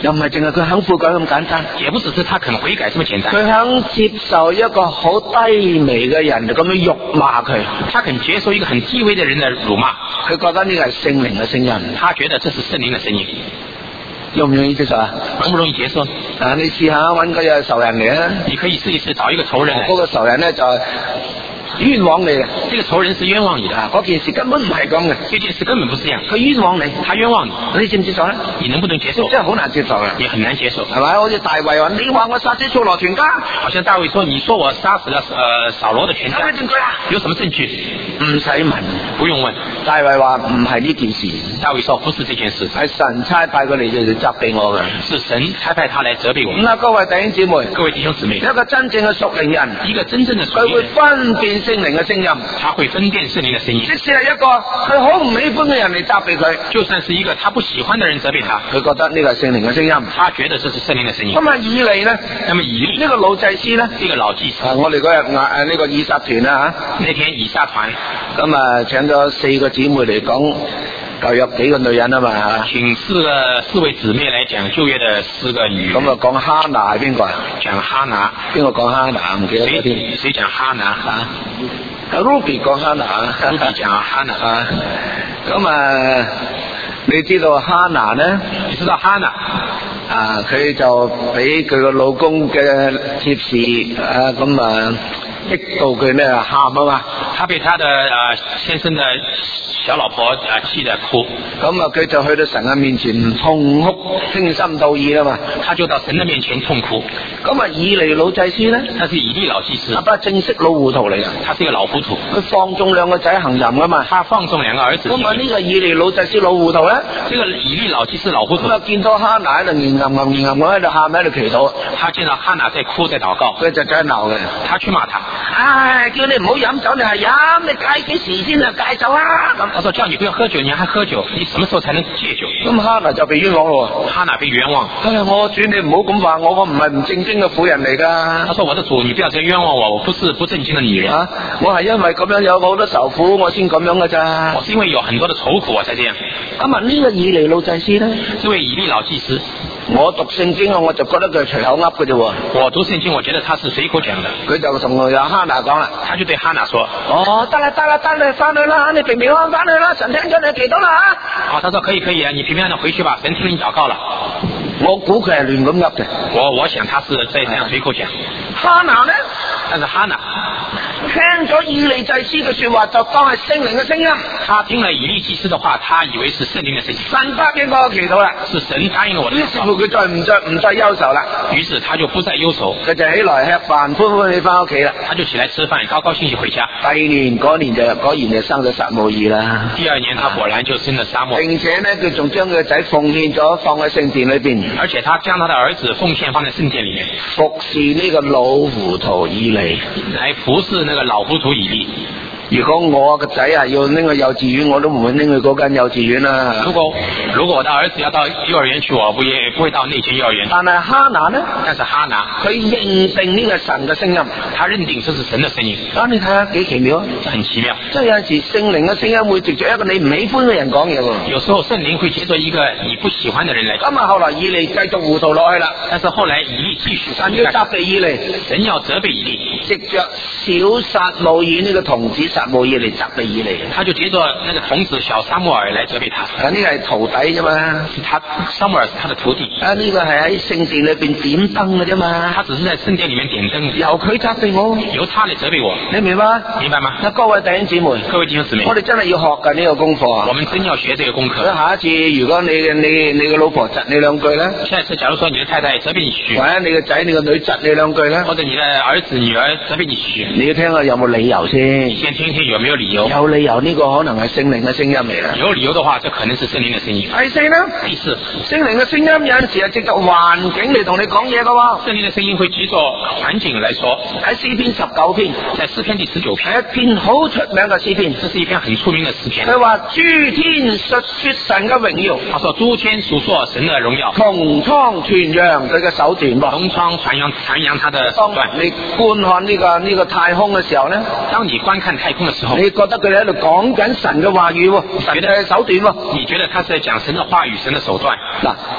又唔係淨係佢肯悔改咁簡單， 也不只是他肯悔改這麼簡單， 佢肯接受一個好低微嘅人咁樣辱罵佢， 他肯接受一個很低微的人的辱罵， 佢覺得呢個係聖靈嘅聲音， 他覺得這是聖靈的聲音， 容唔容易接受啊？ 容不容易接受？ 啊，你試下揾個有仇人嚟啊！ 你可以試一試找一個仇人嚟， 嗰個仇人咧就係冤枉你嘅， 這個仇人是冤枉你的， 嗰件事根本唔係咁嘅， 這件事根本不是這樣， 佢冤枉你， 他冤枉你， 你接唔接受咧？ 你能不能接受？ 真係好難接受嘅， 也很難接受， 係咪？好似大衛話：你話我殺死掃羅全家， 好像大衛說：你說我殺死了呃掃羅的全家， 有咩證據啊？ 有什麼證據？ 唔使問， 不用問。 大衛話唔係呢件事， 大衛說不是這件事， 係神差派佢嚟就責備我嘅， 是神差派他來責備我。 咁啊，各位弟兄姊妹， 各位弟兄姊妹， 一個真正嘅屬靈人， 一個真正的屬佢會靈人， 分辨聖靈嘅聲音， 他會分辨聖靈的聲音。 即使係一個佢好唔喜歡嘅人嚟責備佢， 就算是一個他不喜歡的人責備他， 佢覺得呢個係聖靈嘅聲音， 他覺得這是聖靈的聲音。 咁啊，以利呢？ 那麼以利呢個老祭司呢？ 這個老祭司， 啊，我哋嗰日誒呢個以撒團啊那天以撒團， 咁啊請咗四個姊妹嚟講舊約幾個女人啊嘛嚇， 請四個四位姊妹來講舊約的四個女人。 咁啊講哈拿係邊個啊？ 講哈拿， 邊個講哈拿？唔記得咗添。 誰誰講哈拿啊？ 阿 Ruby 講哈拿啊 Ruby 講哈拿啊，咁啊你知道哈拿呢？ 你知道哈拿啊，佢就俾佢個老公嘅貼士啊，咁啊激到佢咧喊啊嘛， 他被他的呃先生的小老婆呃氣得哭， 咁啊佢就去到神嘅面前痛哭傾心吐意啦嘛， 他就到神的面前痛哭。 咁啊以利老祭司咧， 他是以利老祭司， 阿爸正式老糊塗嚟噶， 他是一個老糊塗， 佢放縱兩個仔行淫噶嘛， 他放縱兩個兒子。 咁啊呢個以利老祭司老糊塗咧， 這個以利老祭司老糊塗， 咁啊見到哈拿喺度念吟吟念吟我喺度喊喺度祈禱， 他見到哈拿在哭在禱告， 佢就走去鬧嘅， 他去罵他， 唉，叫你唔好飲酒，你係飲，你戒幾時先啊戒酒啊？咁他說叫你不要喝酒，你還喝酒，你什麼時候才能戒酒？ 咁哈拿就被冤枉咯， 哈拿被冤枉。 唉，我主你唔好咁話我，我唔係唔正經嘅婦人嚟噶。 他說我的主，你不要這樣冤枉我，我不是不正經的女人。 啊，我係因為咁樣有好多愁苦，我先咁樣噶咋。 我是因為有很多的愁苦我才這樣。 咁啊呢個以利老祭司咧， 這位以利老祭司， 我讀聖經啊，我就覺得佢係隨口噏嘅啫。 我讀聖經，我覺得他是隨口講的。 佢就同阿哈拿講啦， 他就對哈拿說： 哦，得啦得啦得啦，翻去啦，你平平安安翻去啦，神聽咗你祈禱啦啊！哦，他說可以可以啊，你平平安安回去吧，神聽你禱告了。 我估佢係亂咁噏嘅。 我我想他是在這樣隨口講。 哈拿呢？ 但是哈拿聽咗以利祭司嘅說話，就當係聖靈嘅聲音。 他聽了以利祭司的話，他以為是聖靈的聲音。 神答應我嘅祈禱啦， 是神答應了我的於是乎佢再唔再唔再憂愁啦。 於是他就不再憂愁， 佢就起來吃飯，歡歡喜翻屋企啦。 他就起來吃飯，高高興興回家。 第二年嗰年就果然就生咗撒母耳啦。 第二年他果然就生了撒母耳， 並且呢，佢仲將佢個仔奉獻咗，放喺聖殿裏邊， 而且他將他的兒子奉獻放在聖殿裏面， 服侍呢個老糊塗以利， 來服侍那個老糊塗以利。 如果我個仔啊要拎去幼稚園，我都唔會拎去嗰間幼稚園啦。 如果如果我的兒子要到幼兒園去，我不也不會到那間幼兒園。 但係哈拿呢？ 但是哈拿佢認定呢個神嘅聲音， 他認定這是神的聲音。 啊，你睇下幾奇妙啊！ 這很奇妙。 即係有陣時聖靈嘅聲音會藉着一個你唔喜歡嘅人講嘢喎。 有時候聖靈會藉着一個你不喜歡的人來講。 咁啊，後來以利繼續糊塗落去啦。 但是後來以利繼續， 神要責備以利， 神要責備以利， 藉着小撒母耳呢個童子撒母耳嚟責備以利。 他就藉着那個童子小撒母耳來責備他。 啊，呢個係徒弟啫嘛， 是他撒母耳是他的徒弟。 啊，呢個係喺聖殿裏邊點燈嘅啫嘛。 他只是在聖殿裏面點燈， 由佢責備我， 由他嚟責備我， 你明白？ 明白嗎？ 嗱，各位弟兄姊妹， 各位弟兄姊妹， 我哋真係要學緊呢個功課啊！ 我們真要學這個功課。 下一次如果你你你個老婆窒你兩句咧， 下一次假如說你的太太責備你幾句， 或者你個仔你個女窒你兩句咧， 或者你的兒子女兒責備你幾句， 你要聽下有冇理由先。 你先聽聽有沒有理由。 有理由，呢個可能係聖靈嘅聲音嚟啦。 有理由的話，這可能是聖靈嘅聲音。 第四呢？ 第四， 聖靈嘅聲音有陣時係藉着環境嚟同你講嘢噶喎。 聖靈嘅聲音會藉着環境來說。 喺詩篇十九篇， 在詩篇第十九篇， 係一篇好出名嘅詩篇。 這是一篇很出名嘅詩篇。 佢話諸天述說神嘅榮耀， 他說諸天述說神嘅榮耀， 穹蒼傳揚佢嘅手段噃。 穹蒼傳揚傳揚他的手段。 你觀看呢、這個呢、這個太空嘅時候咧， 當你觀看太空嘅時候， 你覺得佢哋喺度講緊神嘅話語，神嘅手段喎。 你覺得他是在講神嘅話語、神嘅手段？ 嗱，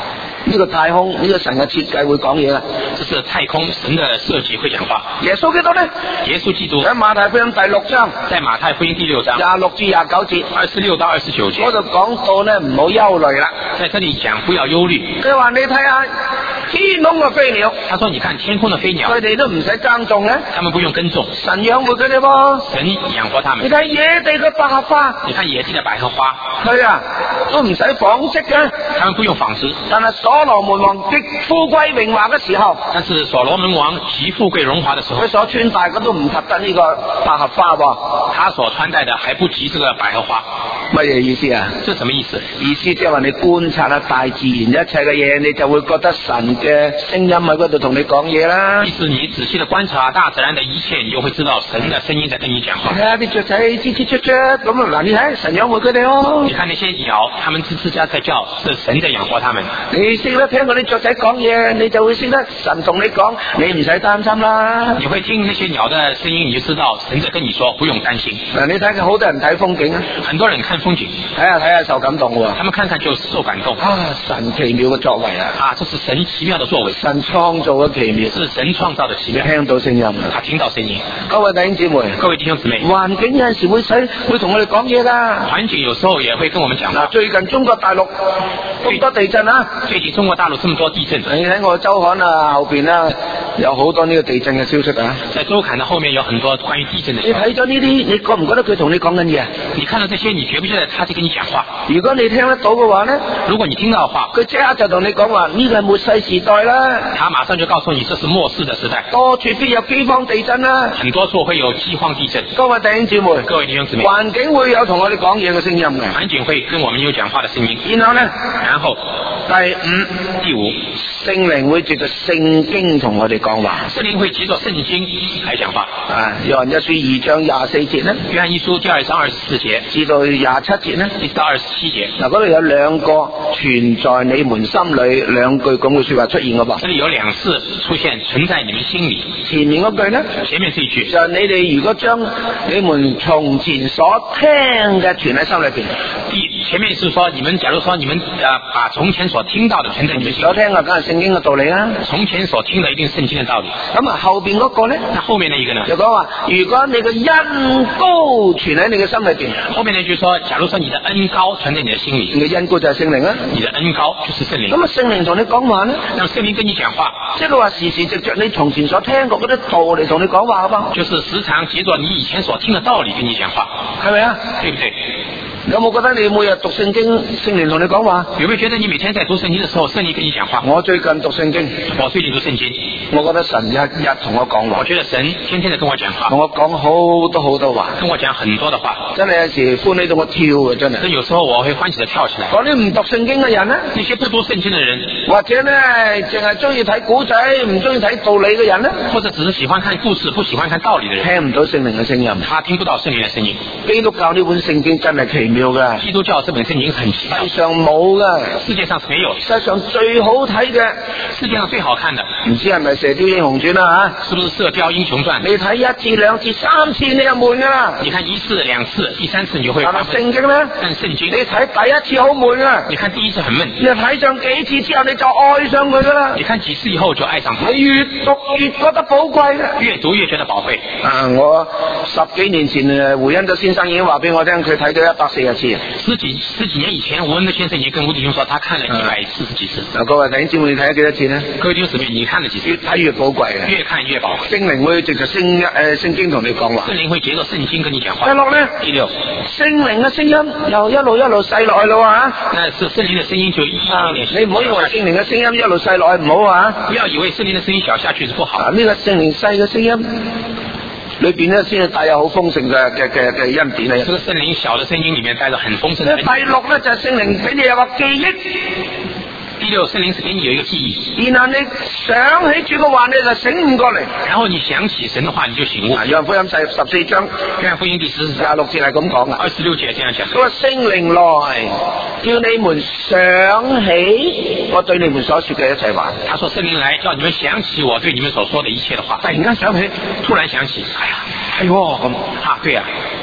呢個太空呢、呢個神嘅設計會講嘢啦。 這是太空神的設計會講話。 耶穌基督呢？ 耶穌基督喺馬太福音第六章， 在馬太福音第六章廿六至廿九節， 二十六到二十九節， 嗰度講到呢唔好憂慮啦。 在這裡講不要憂慮。 佢話你睇下天空嘅飛鳥， 他說你看天空的飛鳥， 佢哋都唔使耕種嘅， 他們不用耕種， 神養活佢哋噃。 神養活他們。 你睇野地嘅百合花， 你看野地的百合花， 佢啊都唔使紡織嘅， 他們不用紡織。 但係所羅門王極富貴榮華嘅時候， 但是所羅門王極富貴榮華的時候， 佢所穿戴嘅都唔及得呢個百合花噃。 他所穿戴的還不及這個百合花。 乜嘢意思啊？ 這什麼意思？ 意思即係話你觀察下大自然一切嘅嘢，你就會覺得神嘅聲音喺嗰度同你講嘢啦。 意思你仔細的觀察大自然的一切，你就會知道神的聲音在跟你講話。 睇下啲雀仔吱吱喳喳咁啊！嗱，你睇神養活佢哋咯。 你看那些鳥，它們吱吱喳在叫，是神在養活它們。 你識得聽嗰啲雀仔講嘢，你就會識得神同你講，你唔使擔心啦。 你會聽那些鳥的聲音，你就知道神在跟你說，不用擔心。 嗱，你睇下好多人睇風景啊， 很多人看風景， 睇下睇下受感動喎。 他們看看就受感動。 啊，神奇妙嘅作為啊！ 啊，這是神奇妙的作為。 神創造嘅奇妙， 是神創造的奇妙。 聽到聲音， 他聽到聲音。 各位弟兄姊妹， 各位弟兄姊妹， 環境有陣時會使會同我哋講嘢噶。 環境有時候也會跟我們講話。 嗱，最近中國大陸咁多地震啊！ 最近中國大陸這麼多地震， 你睇我周刊啊後邊啦，有好多呢個地震嘅消息啊。 在周刊的後面有很多關於地震的消息。 你睇咗呢啲，你覺唔覺得佢同你講緊嘢？ 你看到這些，你覺不覺得他在跟你講話？ 如果你聽得到嘅話呢， 如果你聽到的話， 佢即刻就同你講話呢個係末世時代啦。 他馬上就告訴你，這是末世的時代， 多處必有饑荒地震啦， 很多處會有饑荒地震。 各位弟兄姊妹， 各位弟兄姊妹， 環境會有同我哋講嘢嘅聲音嘅， 環境會跟我們有講話的聲音。 然後呢， 然後第五， 第五， 聖靈會藉着聖經同我哋講話， 聖靈會藉着聖經來講話。 啊，約翰一書二章廿四節呢， 約翰一書第二章二十四節至到廿七節呢， 一直到二十七節。 嗱，嗰度有兩個存在你們心裏兩句咁嘅說話出現嘅噃。 這裏有兩次出現存在你們心裏。 前面嗰句呢， 前面這一句就係你哋如果將你們從前所聽嘅存喺心裏邊。 第前面是說你們假如說你們啊把從前所聽到的存在你們心裏， 所聽嘅梗係聖經嘅道理啦。 從前所聽的一定聖經的道理。 咁啊後邊嗰個呢， 那後面那一個呢？ 就講話如果你嘅恩膏存喺你嘅心裏邊。 後面那句說，假如說你的恩膏存在你的心裏， 你嘅恩膏就係聖靈啦。 你的恩膏就是聖靈。 咁啊聖靈同你講話呢， 那麼聖靈跟你講話， 即係佢話時時藉着你從前所聽過嗰啲道嚟同你講話噶噃。 就是時常藉着你以前所聽的道理跟你講話， 係咪啊？ 對不對？ 有冇覺得你每日讀聖經，聖靈同你講話？ 有沒有覺得你每天在讀聖經的時候，聖靈跟你講話？ 我最近讀聖經， 我最近讀聖經， 我覺得神日日同我講話。 我覺得神天天的跟我講話， 同我講好多好多話， 跟我講很多的話， 真係有時歡喜到我跳啊！真係。 但有時候我會歡喜的跳起來。 嗰啲唔讀聖經嘅人呢， 那些不讀聖經的人， 或者呢淨係中意睇古仔，唔中意睇道理嘅人呢， 或者只是喜歡看故事，不喜歡看道理的人， 聽唔到聖靈嘅聲音， 他聽不到聖靈的聲音。 基督教呢本聖經真係奇妙噶， 基督教這本聖經很奇妙， 世上冇噶， 世界上是沒有， 世上最好睇嘅， 世界上最好看的， 唔知係咪《射雕英雄傳》啊？吓， 是不是《射雕英雄傳》？ 你睇一次、兩次、三次，你就悶噶啦。 你看一次、兩次、第三次，你就會。 但係聖經咧， 但聖經， 你睇第一次好悶啊！ 你看第一次很悶， 你睇上幾次之後，你就愛上佢噶啦。 你看幾次以後就愛上佢， 你越讀越覺得寶貴嘅， 越讀越覺得寶貴。 啊！我十幾年前誒，胡恩德先生已經話俾我聽，佢睇咗一百四十次。 十幾十幾年以前，胡恩德先生已經跟吳弟兄說，他看了一百四十幾次。 嗱，各位弟兄姊妹，你睇咗幾多次呢？ 各位弟兄姊妹，你看了幾次？ 越睇越寶貴嘅， 越看越寶貴。 聖靈會藉着聖誒聖經同你講話。 聖靈會藉着聖經跟你講話。 第六呢？ 第六， 聖靈嘅聲音又一路一路細落去咯啊！ 那是聖靈的聲音就一點點小。 你唔好以為聖靈嘅聲音一路細落去唔好啊！ 不要以為聖靈的聲音小下去是不好。 啊，呢個聖靈細嘅聲音裏邊咧，先係帶有好豐盛嘅嘅嘅嘅恩典啊！ 這個聖靈小的聲音裏面帶着很豐盛的恩典。 第六咧就係聖靈俾你有個記憶。 第六，聖靈是給你有一個記憶， 然後你想起主嘅話，你就醒悟過嚟。 然後你想起神的話，你就醒悟。 約翰福音第十四章， 約翰福音第十四章廿六節係咁講啊。 二十六節這樣講。 佢話聖靈來，叫你們想起我對你們所說嘅一切話。 他說聖靈來，叫你們想起我對你們所說的一切的話。 突然間想起， 突然想起，哎呀， 係咁啊，對啊。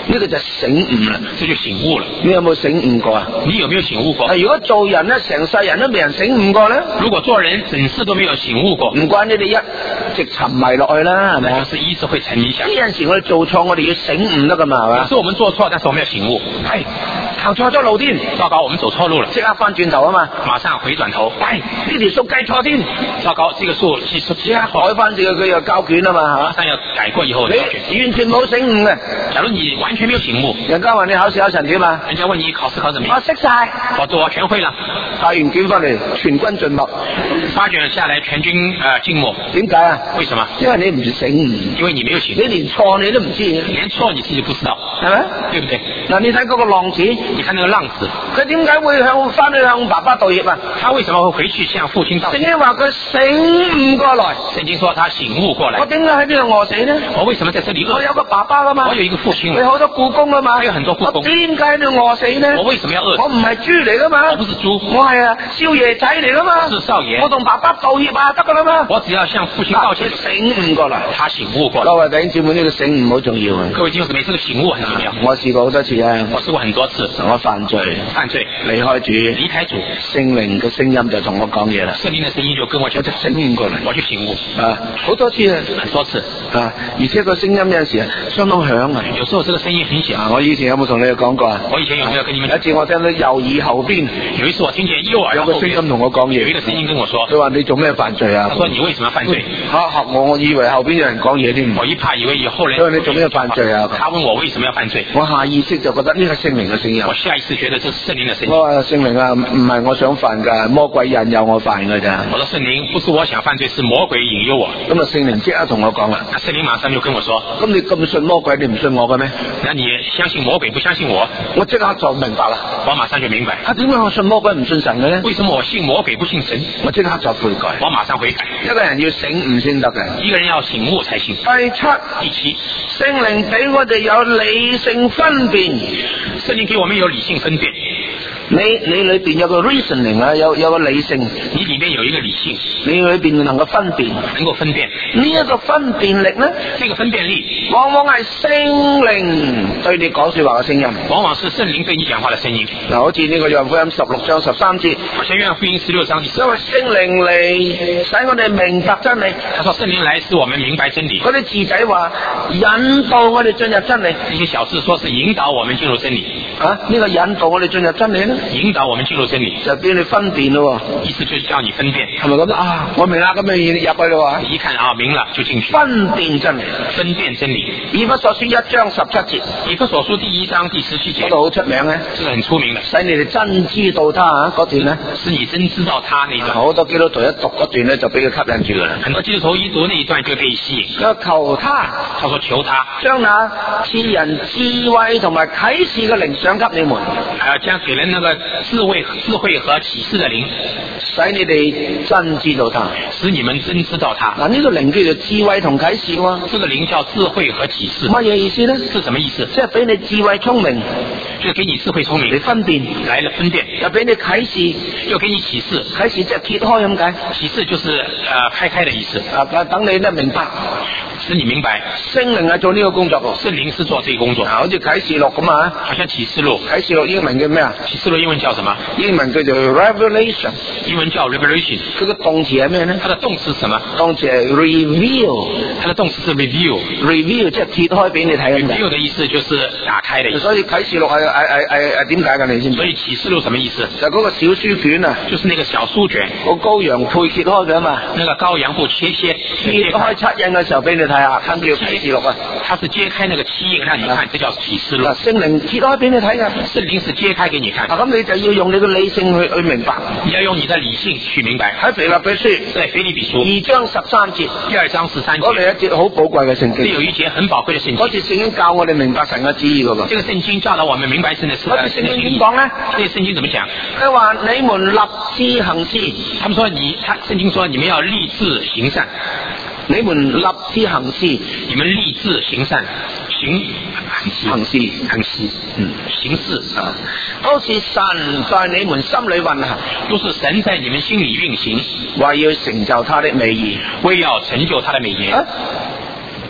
呢個就醒悟啦， 這就醒悟了。 你有冇醒悟過啊？ 你有沒有醒悟過？ 如果做人咧，成世人都未人醒悟過咧， 如果做人整世都沒有醒悟過， 唔關你哋一直沉迷落去啦，係咪？ 就是一直會沉迷下去。 呢陣時我哋做錯，我哋要醒悟得噶嘛，係嘛？ 有時我們做錯，但是我們要醒悟。 係行錯咗路添， 糟糕，我們走錯路了， 即刻翻轉頭啊嘛， 馬上回轉頭。 係呢條數計錯添， 糟糕，這個數其實即刻改翻這個佢又交卷啊嘛，係嘛？ 馬上要改過以後交卷。 你完全冇醒悟嘅， 假如你完全沒有醒悟， 人家話你考試考成點啊？ 人家問你考試考怎麼樣？ 我識晒， 我做我全會了。 考完卷翻嚟，全軍盡沒。 發卷下來，全軍誒盡沒。 點解啊？ 為什麼？ 因為你唔醒悟， 因為你沒有醒悟， 你連錯你都唔知， 連錯你自己不知道， 係咪？ 對不對？ 嗱，你睇嗰個浪子， 你看那個浪子， 佢點解會向翻去向爸爸道歉啊？ 他為什麼會回去向父親道歉？ 聖經話佢醒悟過來， 聖經說他醒悟過來。 我點解喺邊度餓死呢？ 我為什麼在這裏餓？ 我有個爸爸噶嘛， 我有一個父親， 你好多故宮啊嘛， 還有很多故宮， 我點解喺度餓死呢？ 我為什麼要餓死？ 我唔係豬嚟噶嘛， 我不是豬， 我係啊少爺仔嚟噶嘛， 是少爺。 我同爸爸道歉啊得噶啦嘛， 我只要向父親道歉。 醒悟過來， 他醒悟過來。 各位弟兄姊妹，呢個醒悟好重要啊！ 各位弟兄姊妹，這個醒悟很重要。 我試過好多次啊， 我試過很多次， 我犯罪， 犯罪， 離開主， 離開主， 聖靈嘅聲音就同我講嘢啦。 聖靈嘅聲音就跟我講， 我就醒悟過嚟， 我就醒悟啊，好多次啊， 很多次啊，而且個聲音有陣時啊相當響啊。 有時候這個聲音很響。 啊，我以前有冇同你哋講過啊？ 我以前有沒有跟你們講？ 有一次我聽到右耳後邊， 有一次我聽見右耳有個聲音同我講嘢， 有一個聲音跟我說， 佢話你做咩犯罪啊？ 他說你為什麼犯罪？ 嚇嚇我，我以為後邊有人講嘢添。 我一怕以為以後人。 佢話你做咩犯罪啊？ 他問我為什麼要犯罪？ 我下意識就覺得呢個聖靈嘅聲音。 我下意識覺得這是聖靈嘅聲音。 我話聖靈啊，唔係我想犯㗎，魔鬼引誘我犯㗎咋。 我說聖靈不是我想犯罪，是魔鬼引誘我。 咁啊，聖靈即刻同我講啦。 聖靈馬上就跟我說： 咁你咁信魔鬼，你唔信我嘅咩？ 那你相信魔鬼，不相信我？ 我即刻就明白啦。 我馬上就明白。 啊，點解我信魔鬼唔信神嘅咧？ 為什麼我信魔鬼不信神？ 我即刻就悔改。 我馬上悔改。 一個人要醒悟先得嘅。 一個人要醒悟才行。 第七， 第七， 聖靈俾我哋有理性分辨。 聖靈給我們有理性分辨。 你你裏邊有個 reasoning 啊，有有個理性。 你裏面有一個理性， 你裏邊能夠分辨， 能夠分辨。 呢一個分辨力咧， 這個分辨力， 往往係聖靈對你講說話嘅聲音。 往往是聖靈對你講話嘅聲音。 嗱，好似呢個約翰福音十六章十三節， 好像約翰福音十六章第十。 因為聖靈嚟使我哋明白真理。 他說聖靈來使我們明白真理。 嗰啲字仔話引導我哋進入真理。 這些小字說是引導我們進入真理。 啊，呢個引導我哋進入真理咧？ 引導我們進入真理， 就俾你分辨咯。 意思就是叫你分辨， 係咪咁啊？我明啦，咁咪入去咯。 一看啊，明了就進去。 分辨真理， 分辨真理。 以弗所書一章十七節， 以弗所書第一章第十七節， 嗰度好出名咧， 這個很出名的， 使你哋真知道他啊嗰段咧， 使你真知道他那一段。 好多基督徒一讀嗰段咧，就俾佢吸引住噶啦。 很多基督徒一讀那一段就被吸引。 佢求他， 他說求他， 將那賜人智慧同埋啟示嘅靈賞給你們。 還要將給人那個智慧、智慧和啟示的靈， 使你哋真知道他， 使你們真知道他。 嗱，呢個靈叫做智慧同啟示喎。 這個靈叫智慧和啟示。 乜嘢意思呢？ 是什麼意思？ 即係俾你智慧聰明， 就給你智慧聰明， 你分辨， 來了分辨， 又俾你啟示， 又給你啟示。 啟示即係揭開咁解， 啟示就是呃開開的意思。 啊，等你咧明白， 使你明白。 聖靈係做呢個工作喎。 聖靈是做這個工作。 好似啟示錄咁啊， 好像啟示錄。 啟示錄英文叫咩啊？ 啟示錄英文叫什麼？ 英文叫做 Revelation。 英文叫 Revelation。 佢個動詞係咩呢？ 它的動詞是什麼？ 動詞係 reveal。 它的動詞是 reveal。 reveal 即係揭開俾你睇咁解。 reveal 的意思就是打開的意思。 所以啟示錄係係係係係點解㗎？你先。 所以啟示錄什麼意思？ 就嗰個小書卷啊， 就是那個小書卷， 個羔羊配揭開嘅嘛。 那個羔羊布切切揭開七印嘅時候俾你睇下，睇叫啟示錄啊。 它是揭開那個七印讓你看，這叫啟示錄。 聖靈揭開俾你睇㗎。 聖靈是揭開給你看。 咁你就要用你嘅理性去去明白。 你要用你的理性去明白。 喺腓立比書， 對腓立比書二章十三節， 第二章十三節， 嗰度一節好寶貴嘅聖經。 有一節很寶貴嘅聖經。 嗰節聖經教我哋明白神嘅旨意㗎喎。 這個聖經教導我們明白神嘅旨意。 嗰節聖經點講咧？ 這個聖經怎麼講？ 佢話你們立志行事。 他們說你，他聖經說你們要立志行善。 你們立志行事， 你們立志行善，行行事行事，嗯，行事啊， 都是神在你們心裏運行， 都是神在你們心裏運行， 為要成就他的美意， 為要成就他的美意。 啊，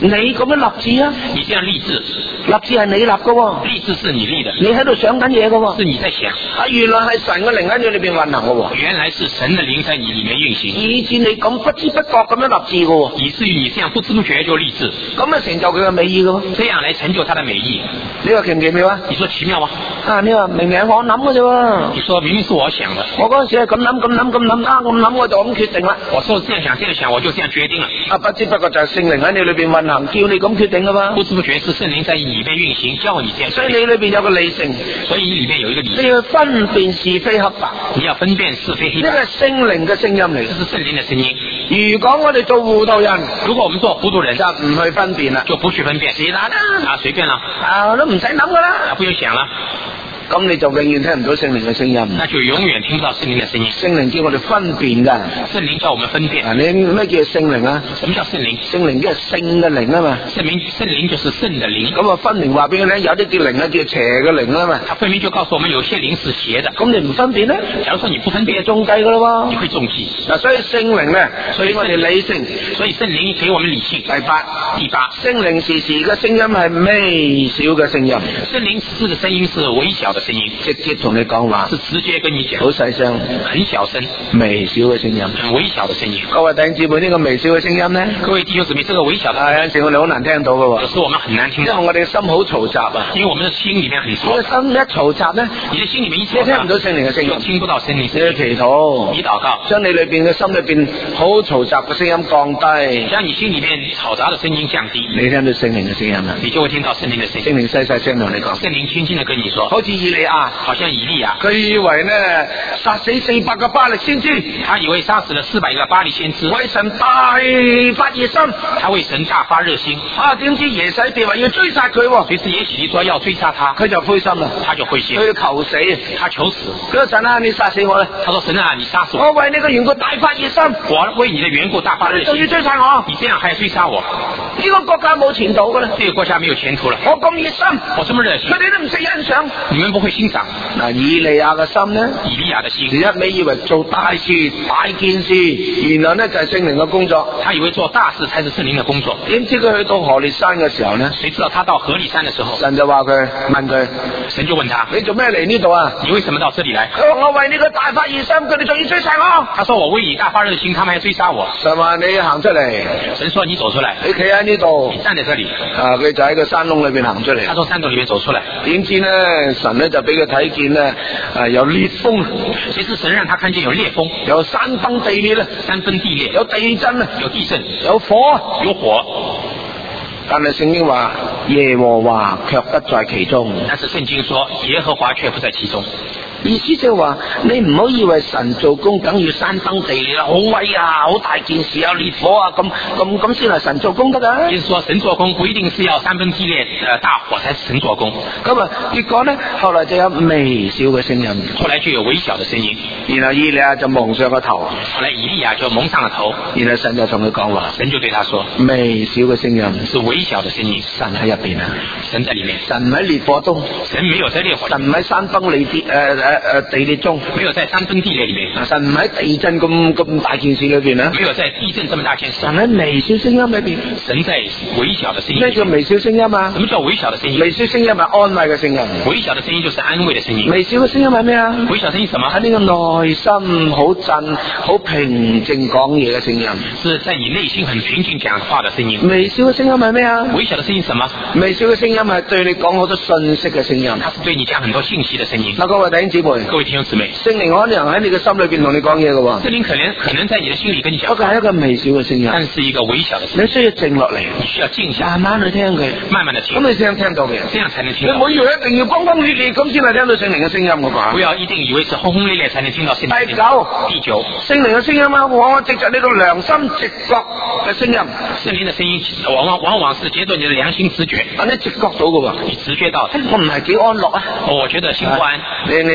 你咁樣立志啊？ 你這樣立志， 立志係你立噶喎， 立志是你立的， 你喺度想緊嘢噶喎， 是你在想。 啊，原來係神嘅靈喺你裏邊運行噶喎， 原來是神的靈在你裏面運行， 以致你咁不知不覺咁樣立志噶喎， 以至於你這樣不知不覺就立志， 咁啊成就佢嘅美意噶喎。 這樣來成就他的美意。 你話奇唔奇妙啊？ 你說奇妙嗎？ 啊，你話明明係我諗嘅啫喎， 你說明明是我想的， 我嗰陣時係咁諗咁諗咁諗啊咁諗我就咁決定啦。 我說這樣想這樣想，我就這樣決定了。 啊，不知不覺就係聖靈喺你裏邊運行，叫你咁決定噶嘛。 不知不覺是聖靈在你裏面運行，叫你這樣。 所以你裏邊有個理性， 所以你裏面有一個理性， 你要分辨是非黑白， 你要分辨是非黑白。 呢個係聖靈嘅聲音嚟嘅， 這是聖靈的聲音。 如果我哋做糊塗人， 如果我們做糊塗人， 就唔去分辨啦， 就不去分辨， 是但啦， 啊，隨便啦， 啊都唔使諗噶啦， 啊，不用想了。 咁你就永遠聽唔到聖靈嘅聲音， 那就永遠聽不到聖靈的聲音。 聖靈叫我哋分辨噶， 聖靈叫我們分辨。 啊，你咩叫聖靈啊？ 什麼叫聖靈？ 聖靈即係聖嘅靈啊嘛， 聖靈聖靈就是聖的靈。 咁啊分明話俾你聽，有啲叫靈啊，叫邪嘅靈啊嘛。 他分明就告訴我們，有些靈是邪的。 咁你唔分辨咧？ 假如說你不分辨， 就中計噶咯你會中計。 嗱，所以聖靈咧，所以我哋理性， 所以聖靈給我們理性。 第八， 第八， 聖靈時時嘅聲音係微小嘅聲音， 聖靈時時嘅聲音是微小嘅聲音， 直接同你講話， 是直接跟你講， 好細聲， 很小聲， 微小嘅聲音， 很微小嘅聲音。 各位弟兄姊妹，呢個微小嘅聲音咧， 各位弟兄姊妹，這個微小嘅係有陣時我哋好難聽到嘅， 有時我們很難聽到， 因為我哋嘅心好嘈雜啊， 因為我們嘅心裏面很嘈。 你嘅心一嘈雜咧， 你嘅心裏面一嘈雜， 你聽唔到聖靈嘅聲音， 就聽不到聖靈。 你要祈禱， 你禱告， 將你裏邊嘅心裏邊好嘈雜嘅聲音降低， 將你心裏面嘈雜嘅聲音降低， 你聽到聖靈嘅聲音啦， 你就會聽到聖靈嘅聲音。 聖靈細細聲同你講， 聖靈輕輕地跟你說， 好似以利亞， 好像以利亞， 佢以為呢殺死四百個巴力先知， 他以為殺死了四百個巴力先知， 為神大發熱心， 他為神大發熱心。 啊，點知耶洗別話要追殺佢， 誰知耶洗別說要追殺他， 佢就灰心啦， 他就灰心， 佢要求死， 他求死。 佢話神啊，你殺死我啦！ 他說神啊，你殺死我， 我為你個緣故大發熱心， 我為你的緣故大發熱心， 仲要追殺我， 你這樣還要追殺我？ 呢個國家冇前途噶啦， 這個國家沒有前途了。 我咁熱心， 我這麼熱心， 佢哋都唔識欣賞， 你們不會欣賞。 嗱，以利亞嘅心呢？ 以利亞的心， 一味以為做大事大件事，原來呢就係聖靈嘅工作。 他以為做大事才是聖靈嘅工作。 點知佢去到何烈山嘅時候呢？ 誰知道他到何烈山嘅時候， 神就話佢問佢， 神就問他： 你做咩嚟呢度啊？ 你為什麼到這裏來？ 佢話我為你個大發熱心，佢哋仲要追殺我。 他說我為你大發熱心，他們還要追殺我。 神話你行出嚟， 神說你走出來， 你企喺呢度， 你站在這裏。 啊，佢就喺個山窿裏邊行出嚟。 他從山洞裏面走出來， 點知呢？神呢就俾佢睇見呢，啊有烈風。 誰知神讓他看見有烈風， 有山崩地裂啦， 山崩地裂， 有地震啊， 有地震， 有火， 有火。 但係聖經話耶和華卻不在其中。 但是聖經說耶和華卻不在其中。 意思就係話，你唔好以為神做工等於山崩地裂啦，好威啊，好大件事啊，烈火啊，咁咁咁先係神做工得噶。 就是說神做工不一定是要山崩地裂、呃大火才是神做工。 咁啊，結果呢，後來就有微小嘅聲音， 後來就有微小嘅聲音， 然後以利亞就蒙上個頭， 後來以利亞就蒙上了頭， 然後神就同佢講話， 神就對他說： 微小嘅聲音是微小嘅聲音， 神喺入邊啊， 神在裏面， 神喺烈火中， 神沒有在烈火， 神唔喺山崩地裂誒誒誒地裂中， 沒有在山崩地裂裏面， 神唔喺地震咁咁大件事裏邊啊， 沒有在地震這麼大件事， 神喺微小聲音裏邊， 神在微小的聲音。 咩叫微小聲音啊？ 什麼叫微小的聲音？ 微小聲音係安慰嘅聲音， 微小的聲音就是安慰的聲音。 微小嘅聲音係咩啊？ 微小聲音什麼？ 喺呢個內心好震、好平靜講嘢嘅聲音， 是在你內心很平靜講話的聲音。 微小嘅聲音係咩啊？ 微小的聲音什麼？ 微小嘅聲音係對你講好多信息嘅聲音， 它是對你講很多信息的聲音。 嗱，各位弟兄姊妹， 各位弟兄姊妹， 聖靈可能喺你嘅心裏邊同你講嘢嘅喎， 聖靈可能可能在你的心裏跟你講， 不過係一個微小嘅聲音， 但是一個微小的聲音， 你需要靜落嚟， 你需要靜下， 慢慢去聽佢， 慢慢的聽， 咁你先聽到嘅， 這樣才能聽到。 你唔好以為一定要轟轟烈烈咁先係聽到聖靈嘅聲音嘅啩， 不要一定以為是轟轟烈烈才能聽到聖靈的聲音。 第九， 第九， 聖靈嘅聲音啊，往往藉着你個良心直覺嘅聲音， 聖靈的聲音往往往往是藉着你的良心直覺， 但你直覺到嘅喎， 你直覺到， 我唔係幾安樂啊， 我覺得心不安。 你你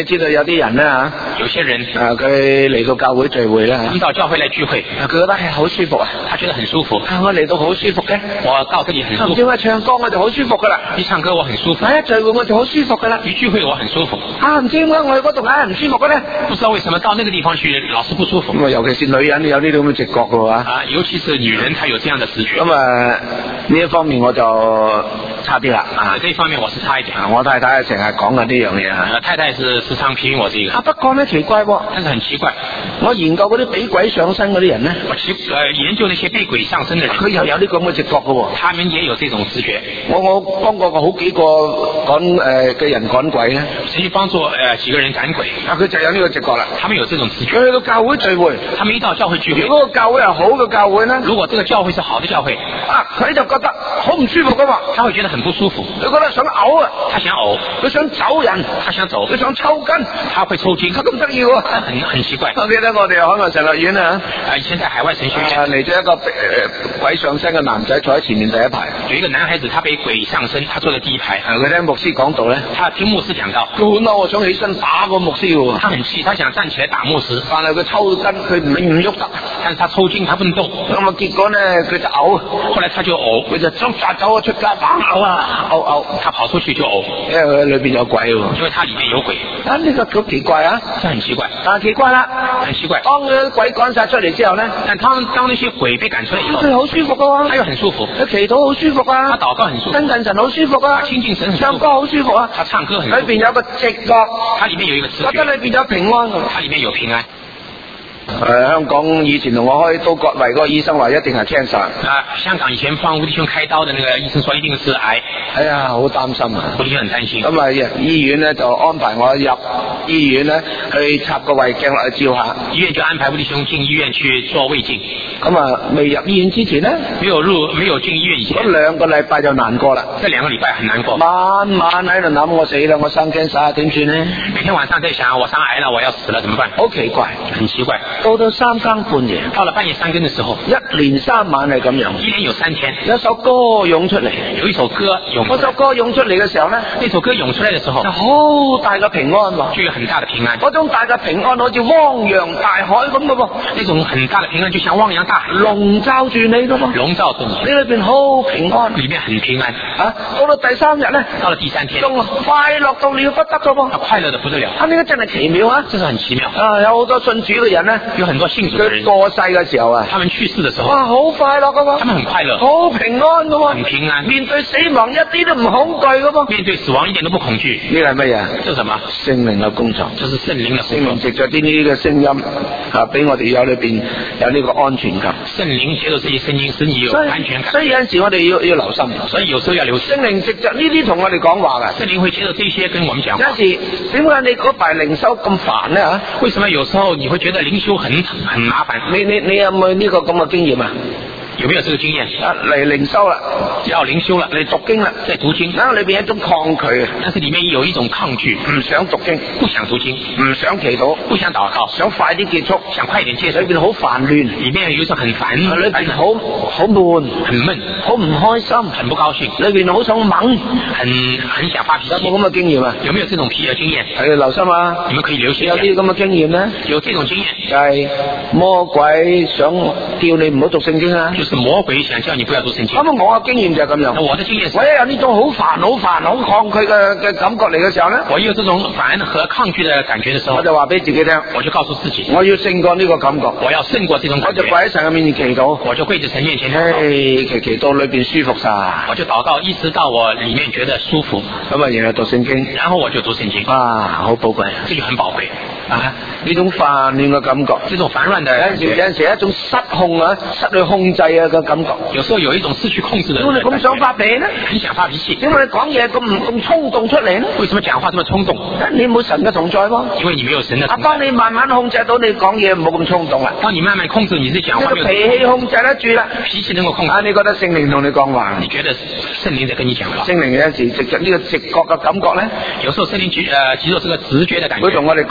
知道有啲人咧吓， 有些人啊佢嚟到教會聚會啦他們到教會來聚會， 佢覺得係好舒服啊， 他覺得很舒服。 啊我嚟到好舒服嘅， 我到這裡很舒服。 唔知點解唱歌我就好舒服噶啦， 一唱歌我很舒服， 一聚會我就好舒服噶啦， 一聚會我很舒服。 啊唔知點解我去嗰度硬係唔舒服嘅咧？ 不知道為什麼到那個地方去老是不舒服。 咁啊，尤其是女人有呢啲咁嘅直覺嘅喎。 啊，尤其是女人，她有這樣的直覺。 咁啊呢一方面我就差啲啦。 啊，這一方面我是差一點。 啊，我太太成日講緊呢樣嘢啊。 太太是時常批評我這個。 啊，不過咧奇怪喎， 但是很奇怪， 我研究嗰啲俾鬼上身嗰啲人咧， 我奇呃研究那些被鬼上身的人， 佢又有呢個咁嘅直覺嘅喎。 他們也有這種直覺。 我我幫過好幾個趕誒嘅人趕鬼咧， 曾經幫助誒幾個人趕鬼， 啊佢就有呢個直覺啦。 他們有這種直覺。 佢去到教會聚會， 他們一到教會聚會， 如果個教會係好嘅教會咧， 如果這個教會是好的教會， 啊佢就覺得好唔舒服噶嘛， 他會覺得很不舒服， 佢覺得想嘔啊， 他想嘔， 佢想走人， 他想走， 佢想抽筋， 他會抽筋， 佢咁得意喎， 很很奇怪。 我記得我哋海外神學院啊， 啊，以前在海外神學院， 啊嚟咗一個誒、呃、鬼上身嘅男仔坐喺前面第一排， 有一個男孩子，他被鬼上身，他坐在第一排， 啊佢聽牧師講道咧， 他聽牧師講道， 佢好嬲，我想起身打個牧師喎， 他很氣，他想站起來打牧師， 但係佢抽筋，佢唔唔喐得， 但是他抽筋，他不能動， 咁啊結果咧佢就嘔， 後來他就嘔， 佢就掙扎走咗出街，猛嘔啊，嘔嘔， 他跑出去就嘔， 因為佢裏邊有鬼喎， 因為他裏面有鬼， 啊呢、這個好奇怪啊， 這很奇怪， 但係奇怪啦， 很奇怪。 當佢鬼趕晒出嚟之後咧， 但當當那些鬼被趕出來以後， 佢好舒服噶喎， 他又很舒服， 佢祈禱好舒服啊， 他禱告很舒服， 親近神好舒服啊， 親近神很舒服， 唱歌好舒服啊， 他唱歌很舒服， 裏邊有個直覺， 他裏面有一個直覺， 覺得裏邊有平安噶， 他裏面有平安。 誒、呃，香港以前同我開刀割胃嗰個醫生話一定係 cancer。 啊，香港以前幫吳弟兄開刀的那個醫生說一定是癌。 哎呀，好擔心啊！ 吳弟兄很擔心。 咁啊，醫院咧就安排我入醫院咧去插個胃鏡落去照下。 醫院就安排吳弟兄進醫院去做胃鏡。 咁啊，未入醫院之前咧， 沒有入，沒有進醫院以前， 嗰兩個禮拜就難過啦。 這兩個禮拜很難過。 晚晚喺度諗我死啦，我生 cancer 點算咧？ 每天晚上在想我生癌了，我要死了，怎麼辦？ 好奇怪， 很奇怪。 到到三更半夜， 到了半夜三更的時候， 一連三晚係咁樣， 一連有三天， 有一首歌湧出嚟， 有一首歌湧出來， 嗰首歌湧出嚟嘅時候咧， 那首歌湧出來的時候， 就好大嘅平安喎， 就有很大的平安。 嗰種大嘅平安好似汪洋大海咁嘅噃， 那種很大的平安就像汪洋大海， 籠罩住你嘅噃， 籠罩住你， 你裏邊好平安， 裏面很平安。 啊，到到第三日咧， 到了第三天， 仲快樂到了不得嘅噃， 快樂得不得了。 啊，呢個真係奇妙啊！ 這是很奇妙。 啊，有好多信主嘅人咧， 有很多信主嘅人， 佢過世嘅時候啊， 他們去世嘅時候， 哇，好快樂嘅喎， 他們很快樂， 好平安嘅喎， 很平安， 面對死亡一啲都唔恐懼嘅噃， 面對死亡一點都不恐懼。 呢個係乜嘢？ 這是什麼？ 聖靈嘅工作， 這是聖靈的聖靈工作。 藉着呢啲嘅聲音，啊，俾我哋有裏邊有呢個安全感。 聖靈藉着這些聲音，使你有安全感。 所以有陣時我哋要要留心， 所以有時候要留心。 聖靈藉着呢啲同我哋講話嘅。 聖靈會藉着這些跟我們講話。 有時點解你嗰排靈修咁煩咧嚇？ 為什麼有時候你會覺得靈修很很麻煩？ 你你你有冇呢個咁嘅經驗啊？ 有沒有這個經驗？ 啊，嚟靈修啦， 要靈修了， 嚟讀經啦， 在讀經， 然後裏邊有一種抗拒啊， 但是裏面有一種抗拒， 唔想讀經， 不想讀經， 唔想祈禱， 不想禱告， 想快啲結束， 想快點結束， 裏邊好煩亂， 裏面有一種很煩， 裏邊好好悶， 很悶， 好唔開心， 很不高興， 裏邊好想猛， 很很想發脾氣。 有冇咁嘅經驗啊？ 有沒有這種脾氣嘅經驗？ 係留心啊！ 你們可以留心。 有啲咁嘅經驗咧， 有這種經驗， 就係魔鬼想叫你唔好讀聖經啊！ 就是魔鬼想叫你不要讀聖經。 咁啊，我嘅經驗就係咁樣。 我的經驗是， 我一有呢種好煩、好煩、好抗拒嘅嘅感覺嚟嘅時候咧， 我有這種煩和抗拒嘅感覺嘅時候， 我就話俾自己聽， 我就告訴自己， 我要勝過呢個感覺， 我要勝過這種感覺。 我就跪喺神嘅面前祈禱， 我就跪在神面前禱告， 祈祈到裏邊舒服晒， 我就禱告，一直到我裏面覺得舒服， 咁啊，然後讀聖經， 然後我就讀聖經。 啊，好寶貴， 這就很寶貴啊！ 呢種煩亂嘅感覺， 這種煩亂的有陣時有陣時一種失控啊、失去控制啊嘅感覺， 有時候有一種失去控制的。 點解你咁想發脾氣呢？ 很想發脾氣。 點解你講嘢咁咁衝動出嚟呢？ 為什麼講話這麼衝動？ 你冇神嘅同在喎。 因為你沒有神的同在。 啊，當你慢慢控制到你講嘢唔好咁衝動啦。 當你慢慢控制你自己講話， 你個脾氣控制得住啦， 脾氣能夠控制。 啊，你覺得聖靈同你講話？ 你覺得聖靈在跟你講話？ 聖靈有陣時藉着呢個直覺嘅感覺咧， 有時候聖靈覺誒藉着這個直覺的感覺， 會同我哋講話，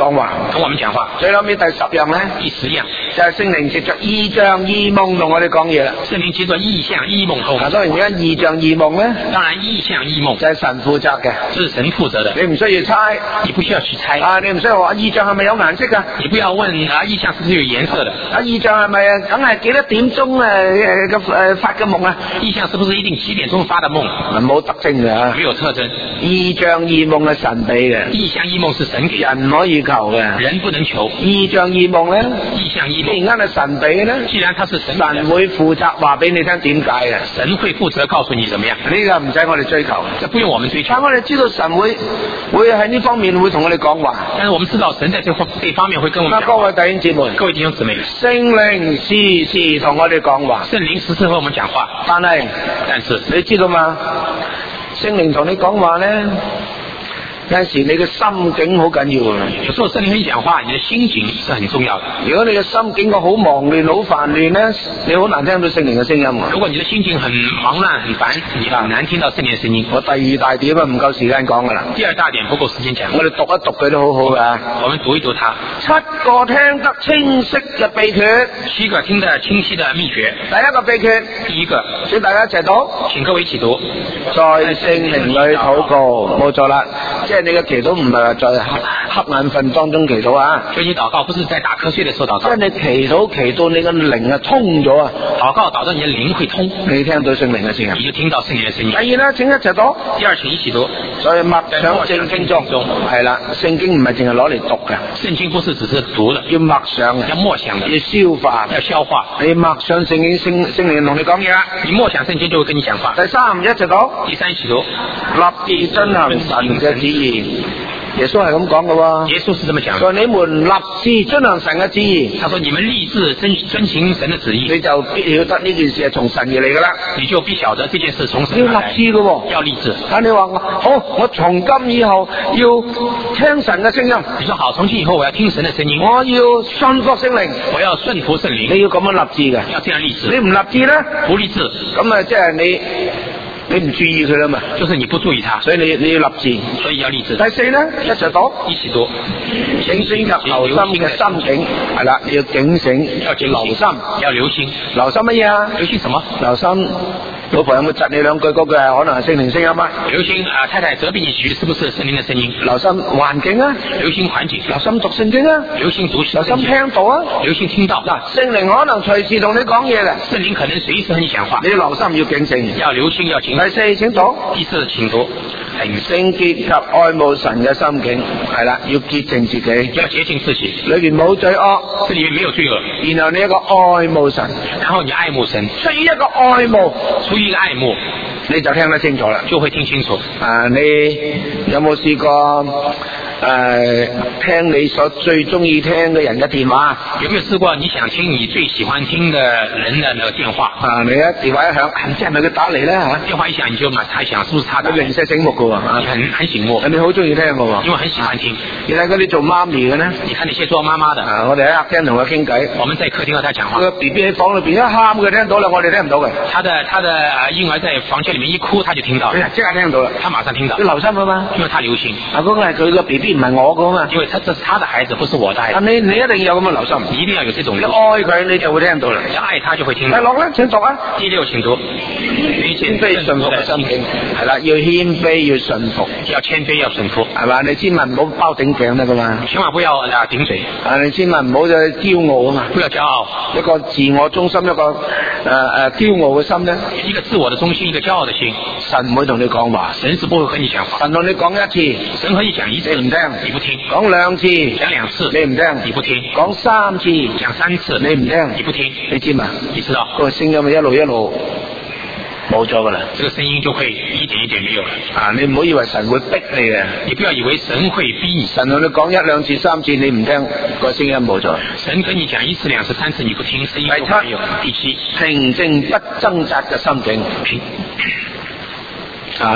同我們講話。 最後尾第十樣咧， 第十樣就係聖靈藉着異象異夢同我哋講嘢啦。 聖靈藉着異象異夢同我們講話。 當然而家異象異夢咧， 當然異象異夢就係神負責嘅， 這是神負責的， 你唔需要猜， 你不需要去猜啊，你唔需要話異象係咪有顏色噶？ 你不要問啊，異象是不是有顏色的？ 啊，異象係咪啊？梗係幾多點鐘誒誒嘅誒發嘅夢啊？ 異象是不是一定幾點鐘發的夢？ 冇特徵嘅， 沒有特徵。 異象異夢係神俾嘅， 異象異夢是神給的， 人唔可以求嘅， 人不能求。 異象異夢咧， 異象異夢既然係神俾嘅咧， 既然它是神， 神會負責話俾你聽點解嘅， 神會負責告訴你怎麼樣。 呢個唔使我哋追求， 這不用我們追求。 但我哋知道神會會喺呢方面會同我哋講話， 但是我們知道神在這方這方面會跟我們講話。 各位弟兄姊妹， 各位弟兄姊妹， 聖靈時時同我哋講話， 聖靈時時和我們講話， 但係但是你知道嗎？聖靈同你講話咧，有陣時你嘅心境好緊要啊！ 有時候聖靈跟你講話，你的心境是很重要的。 如果你嘅心境個好忙亂、好煩亂咧，你好難聽到聖靈嘅聲音。 如果你的心境很忙亂、很煩，你很難聽到聖靈嘅聲音。 我第二大點啊，唔夠時間講噶啦。 第二大點不夠時間講， 我哋讀一讀佢都好好噶。 我們讀一讀它。 七個聽得清晰嘅秘訣， 七個聽得清晰的秘訣。 第一個秘訣， 第一個， 請大家一齊讀。 請各位一起讀。 在聖靈裏禱告，冇錯啦，即係你嘅祈禱唔係話在黑黑眼瞓當中祈禱啊。 所以你禱告不是在打瞌睡的時候禱告， 即係你祈禱祈到你嘅靈啊通咗啊， 禱告禱到你的靈會通， 你聽到聖靈嘅聲音， 你就聽到聖靈嘅聲音。 第二咧，請一齊讀。 第二，請一起讀。 所以默想聖經中，係啦，聖經唔係淨係攞嚟讀嘅， 聖經不是只是讀的， 要默想嘅， 要默想的， 要消化， 要消化。 你默想聖經，聖聖靈同你講嘢啦。 你默想聖經就會跟你講話。 第三，一齊讀。 第三，一起讀。 立志遵行神嘅旨意。耶穌係咁講嘅喎， 耶穌是這麼講。 所以你們立志遵行神嘅旨意。 他說你們立志遵遵行神嘅旨意， 你就必曉得呢件事係從神而嚟噶啦。 你就必曉得這件事從神要立志嘅喎， 要立志。 但你話我好，我從今以後要聽神嘅聲音。 你說好，從今以後我要聽神嘅聲音， 我要信服聖靈， 我要順服聖靈。 你要咁樣立志嘅， 要這樣立志。 你唔立志咧， 不立志， 咁啊即係你。你唔注意佢啦嘛， 就是你不注意他， 所以你你要立志， 所以要立志。 第四咧，一齊讀， 一起讀， 警醒及留心嘅心境，係啦，要警醒， 要警留心， 要留心， 留心乜嘢啊？ 留心什麼？ 留心老婆有冇窒你兩句，嗰句係可能係聖靈聲音啊？ 留心啊，太太責備你幾句，是不是聖靈嘅聲音？ 留心環境啊， 留心環境， 留心讀聖經啊， 留心讀聖經， 留心聽到啊， 留心聽到。 嗱，聖靈可能隨時同你講嘢嘅， 聖靈可能隨時和你講話， 你要留心，要警醒， 要留心，要警醒。 第四，請讀。 第四，請讀。 聖潔及愛慕神嘅心境，係啦，要潔淨自己， 要潔淨自己， 裏邊冇罪惡， 這裏面沒有罪惡。 然後你一個愛慕神， 然後你愛慕神， 出於一個愛慕， 出於一個愛慕， 你就聽得清楚啦， 就會聽清楚。 啊，你有冇試過誒、呃、聽你所最中意聽嘅人嘅電話？ 有沒有試過你想聽你最喜歡聽嘅人的那個電話？ 啊，你一電話一響，唔知係咪佢打嚟咧吓？ 電話一響你就馬上想，是不是他打？ 零舍醒目噶喎， 你很很醒目， 人哋好中意聽噶喎， 因為很喜歡聽。 你睇嗰啲做媽咪嘅咧， 你看那些做媽媽的， 啊，我哋喺客廳同佢傾偈， 我們在客廳和他講話。 個 B B 喺房裏邊一喊，佢聽到啦，我哋聽唔到嘅。 他的他的嬰兒在房間裏面一哭，他就聽到， 即刻聽到啦， 他馬上聽到。 要留心啊嘛， 因為他留心。 啊，嗰個係佢個 B B 唔係我噶嘛， 因為他這是他的孩子，不是我的孩子。 你你一定要有咁嘅留心， 你一定要有這種你留心。 愛佢，你就會聽到啦。 你愛他就會聽到。 第六咧，請讀啊。 第六，請讀。 謙卑順服嘅心境，係啦，要謙卑，要順服， 要謙卑，要順服， 係嘛？你千萬唔好包頂頸得噶嘛， 千萬不要啊頂嘴。 啊，你千萬唔好就驕傲啊嘛， 不要驕傲。 一個自我中心，一個誒誒驕傲嘅心咧， 一個自我的中心，一個驕傲的心， 神唔會同你講話， 神是不會和你講話。 神同你講一次， 神和你講一次， 你唔聽， 你不聽； 講兩次， 講兩次， 你唔聽， 你不聽； 講三次， 講三次， 你唔聽， 你不聽。 你知嘛？ 你知道？ 個聲音咪一路一路冇咗噶啦， 這個聲音就會一點一點沒有了。 啊，你唔好以為神會逼你嘅， 你不要以為神會逼你。 神同你講一兩次、三次，你唔聽，個聲音冇咗。 神跟你講一次、兩次、三次，你不聽，聲音就沒有。第七， 平靜不掙扎嘅心境，平啊，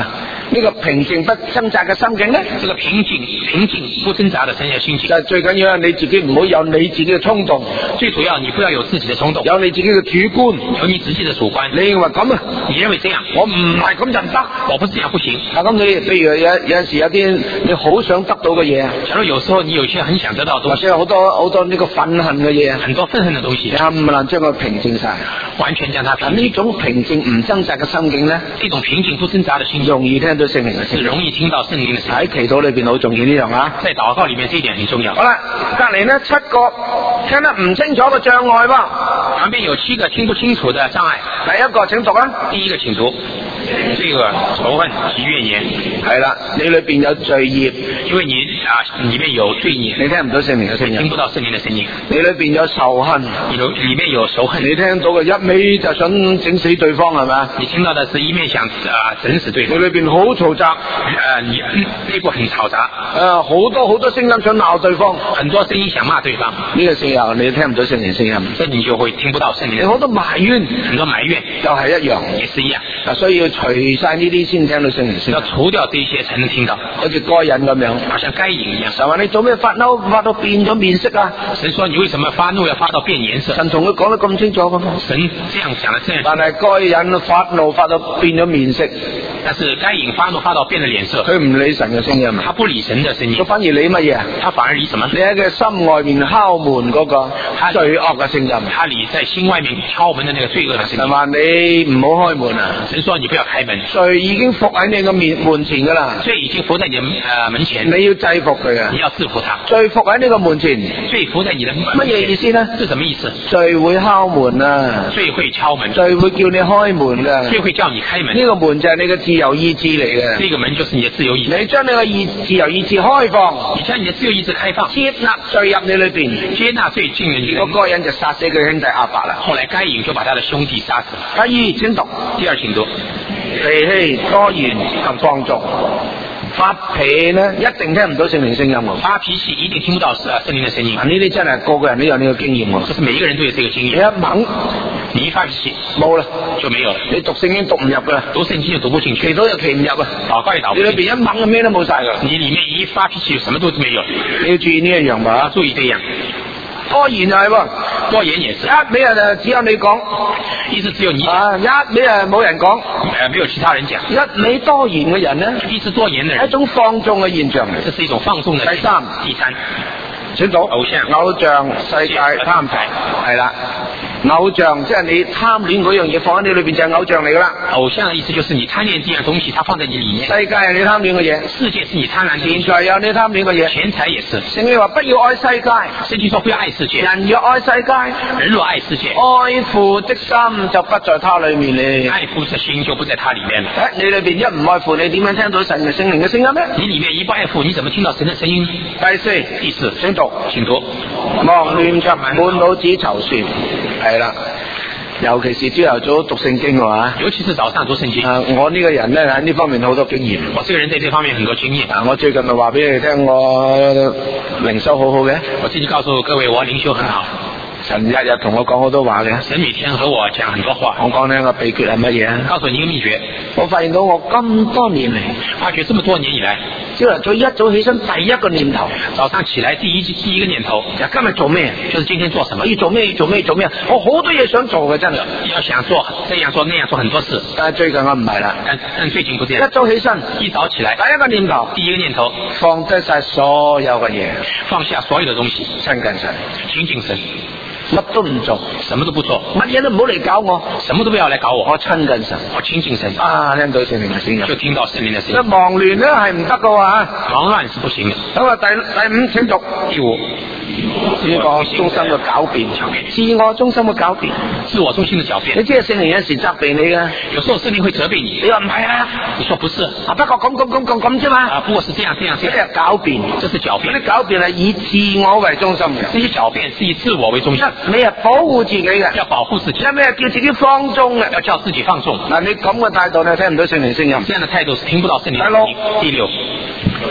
呢個平靜不掙扎嘅心境咧？ 這個平靜平靜不掙扎的神嘅心情， 就係最緊要係你自己唔好有你自己嘅衝動， 最主要你不要有自己的衝動， 有你自己嘅主觀， 有你自己的主觀。 你認為咁啊？ 你認為這樣， 我唔係咁就唔得， 我不是這樣不行。 嗱，咁你譬如有有陣時有啲你好想得到嘅嘢， 假如有時候你有些很想得到的東西， 或者好多好多呢個憤恨嘅嘢， 很多憤恨的東西， 你冚唪唥將佢平靜晒， 完全將它平靜。 呢種平靜唔掙扎嘅心境咧， 這種平靜不掙扎的心情， 容易聽到聖靈嘅聲音， 是容易聽到聖靈的聲音。 喺祈禱裏邊好重要呢樣啊。 在禱告裏面，這一點很重要。 好啦，隔籬呢七個聽得唔清楚嘅障礙噃， 旁邊有七個聽不清楚的障礙。 第一個請讀啊。 第一個請讀，這個仇恨及怨言， 係啦，你裏邊有罪孽， 因為你啊裏面有罪孽， 你聽唔到聖靈嘅聲音， 聽不到聖靈的聲音。 你裏邊有仇恨， 你裏面有仇恨， 你聽到嘅一味就想整死對方係咪？ 你聽到的是一面想啊整死對你方。 裏邊好嘈雜， 呃，你內部很嘈雜， 誒好多好多聲音想鬧對方， 很多聲音想罵對方， 呢個時候你聽唔到聖靈聲音， 這你就會聽不到聖靈的聲音。 你好多埋怨， 很多埋怨又係一樣， 也是一樣。 啊，所以要除晒呢啲先聽到聖靈聲要音， 除掉這些才能聽到， 好似該隱咁樣。 好像該隱一樣。 神話你做咩發嬲發到變咗面色啊？ 神說你為什麼發怒要發到變顏色？ 神同佢講得咁清楚㗎嘛？ 神這樣講得這樣， 但係該隱發怒發到變咗面色， 但是該隱發怒發到變了臉色， 佢唔理神嘅聲音， 他不理神的聲音佢，反而理乜嘢啊？ 他反而理什麼？ 你喺佢心外面敲門嗰個罪惡嘅聲音， 他理在心外面敲門的那個罪惡的聲音。 神話你唔好開門啊！ 神說你不要開門， 罪已經伏喺你個面門前噶啦， 罪已經伏在你的呃門前， 你要制服佢啊！ 你要制服他。 罪伏喺呢個門前， 罪伏在你的門乜嘢意思呢？ 是什麼意思？ 罪會敲門啊！ 罪會敲門， 罪會叫你開門噶， 罪會叫你開門。 呢個門就係你嘅自由意志嚟嘅。 這個門就是你的自由意志。 你將你嘅意自由意志開放， 你將你的自由意志開放， 接納罪入你裏邊， 接納罪進入你結果該人就殺死佢兄弟亞伯啦。 後來該隱就把他的兄弟殺死。 第二，請讀。 第二請讀， 脾氣多言及放縱，發脾氣呢一定聽唔到聖靈聲音喎。 發脾氣一定聽不到聖靈的聲音。 啊，呢啲真係個個人都有呢個經驗喎。 這是每一個人都有這個經你驗。 一猛， 你一發脾氣冇啦， 就沒有了， 你讀聖經讀唔入噶啦， 讀聖經就讀不進去， 祈禱又祈唔入啊， 禱告也禱不進去。 你裏邊一猛就咩都冇晒噶。 你裏面一發脾氣，什麼都沒有。 你要注意呢一樣吧， 注意這樣， 多言就係喎， 多言也是， 一味啊只有你講， 意思只有你講， 啊一味啊冇人講， 呃，沒有其他人講。 一味多言嘅人呢， 一直多言的係一人， 種放縱嘅現象嚟。 這是一種放縱的現象。 第三， 第三， 請讀偶像偶像世界貪財，係啦。偶像即係你貪戀嗰樣嘢放喺你裏邊就係偶像嚟噶啦。 偶像的意思就是你貪戀這樣東西，它放在你裏面。 世界係你貪戀嘅嘢， 世界是你貪婪的錢東財有你貪戀嘅嘢。 西，錢財也是。 聖經話不要愛世界， 聖經說不要愛世界， 人若愛世界， 人若愛世界， 愛父的心就不在他裏面咧。 愛父的心就不在它裏面了。 喺你裏邊一唔愛父，你點樣聽到神嘅聖靈嘅聲音呢？ 你裏面一不愛父，你怎麼聽到神的聲音？ 第四， 第四， 請讀。 請讀。 忙亂及滿腦子籌算，係啦。尤其是朝頭早讀聖經嘅話， 尤其是早上讀聖經。 啊，我呢個人咧喺呢方面好多經驗。 我這個人在這方面很多經驗。 啊，我最近咪話俾你聽，我靈修好好嘅。 我最近告訴各位，我靈修很好。 神日日同我講好多話嘅。 神每天和我講很多話。 我講呢個秘訣係乜嘢啊？ 告訴你一個秘訣。 我發現到我咁多年嚟， 發覺這麼多年以來， 朝頭早一早起身第一個念頭， 早上起來第一第一個念頭， 就今日做咩？ 就是今天做什麼？ 要做咩？做咩？做咩？我好多嘢想做嘅，真係。 要想做這樣做那樣做很多事。 但係最近我唔係啦。 但但最近不這樣。 一早起身， 一早起來， 第一個念頭， 第一個念頭， 放低晒所有嘅嘢， 放下所有的東西， 親近神， 親近神， 乜都唔做， 什麼都不做， 乜嘢都唔好嚟搞我， 什麼都不要來搞我， 我親近神， 我親近神。 啊，聽到聖靈嘅聲音， 就聽到聖靈的聲一音。 忙亂咧係唔得嘅話， 忙亂是不行的。 咁啊，第第五請讀第五， 呢個中心嘅狡辯，自我中心嘅狡辯， 自我中心的狡辯。 你知係聖靈有時責備你嘅， 有時候聖靈會責備你。 你話唔係啊？ 你說不是啊，不過咁咁咁咁咁啫嘛。 啊，不過是這樣這樣這樣。 呢係狡辯， 這是狡辯。 呢啲狡辯係以自我為中心嘅， 這些狡辯是以自我為中心。 你係保護自己嘅， 要保護自己。 一咩叫自己放縱嘅， 要叫自己放縱。 嗱，你咁嘅態度你聽唔到聖靈聲音。 這樣的態度是聽不到聖靈的聲音。第六，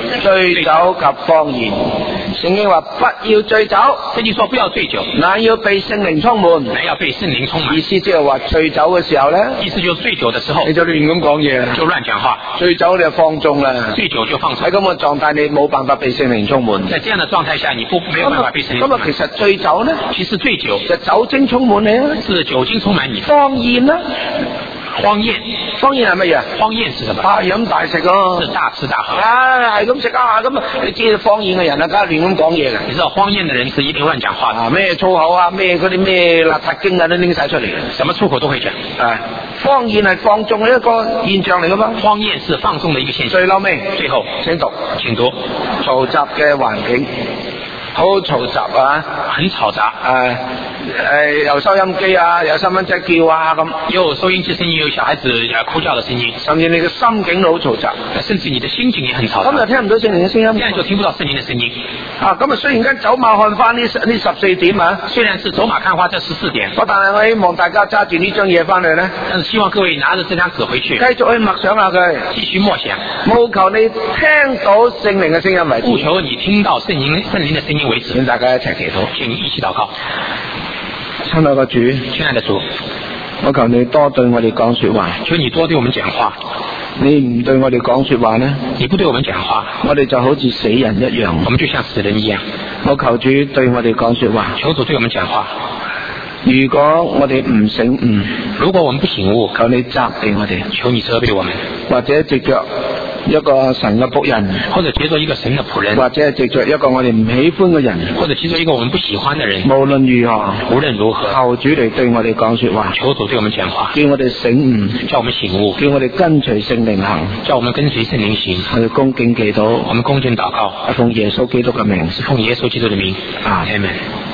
醉酒及放言。聖經話不要醉酒， 聖經說不要醉酒， 乃要被聖靈充滿。 乃要被聖靈充滿。 意思即係話醉酒嘅時候咧， 意思就是醉酒的時候， 你就亂咁講嘢， 就亂講話。 醉酒你就放縱啦， 醉酒就放縱。 喺咁嘅狀態，你冇辦法被聖靈充滿。 在這樣的狀態下，你不沒有辦法被聖靈充滿。 咁啊，其實醉酒咧， 其實醉酒就酒精充滿你啊， 是酒精充滿你。 放宴啦， 荒宴， 荒宴係乜嘢？ 荒宴是什麼？ 大飲大食咯， 是大吃大喝。 啊，係咁食啊，咁啊，你知道荒宴嘅人啊，梗係亂咁講嘢嘅。 你知道荒宴嘅人是一定亂講話的。 啊，咩粗口啊，咩嗰啲咩邋遢經啊，都拎晒出嚟。 什麼粗口都會講。 啊，荒宴係放縱嘅一個現象嚟噶嘛。 荒宴是放縱嘅一個現象。 最嬲尾， 最後請讀， 請讀。 嘈雜嘅環境，好嘈雜啊， 很嘈雜。 誒誒，有收音機啊，有細蚊仔叫啊咁， 有收音機聲音，有小孩子哭叫嘅聲音， 甚至你嘅心境都好嘈雜， 甚至你的心情也很嘈雜。 咁就聽唔到聖靈嘅聲音， 這樣就聽不到聖靈嘅聲音。 啊，咁啊雖然間走馬看花呢呢十四點啊， 雖然是走馬看花這十四點， 我但係我希望大家揸住呢張嘢翻嚟咧， 但是希望各位拿着這張紙回去， 繼續去默想下佢， 繼續默想， 務求你聽到聖靈嘅聲音為止， 務求你聽到聖靈聖靈嘅聲音為止。 請大家一齊祈禱， 請一起禱告。 親愛的主， 親愛的主， 我求你多對我哋講說話， 求你多對我們講話。 你唔對我哋講說話呢？ 你不對我們講話， 我哋就好似死人一樣， 我們就像死人一樣。 我求主對我哋講說話， 求主對我們講話。 如果我哋唔醒悟， 如果我們不醒悟， 求你責備我哋， 求你責備我們， 或者藉着一個神嘅僕人， 或者藉着一個神嘅僕人， 或者係藉着一個我哋唔喜歡嘅人， 或者藉着一個我們不喜歡嘅人， 無論如何， 無論如何， 求主嚟對我哋講說話， 求主對我們講話， 叫我哋醒悟， 叫我們醒悟， 叫我哋跟隨聖靈行， 叫我們跟隨聖靈行。 我哋恭敬祈禱， 我們恭敬禱告， 奉耶穌基督嘅名， 奉耶穌基督嘅名， 啊阿門。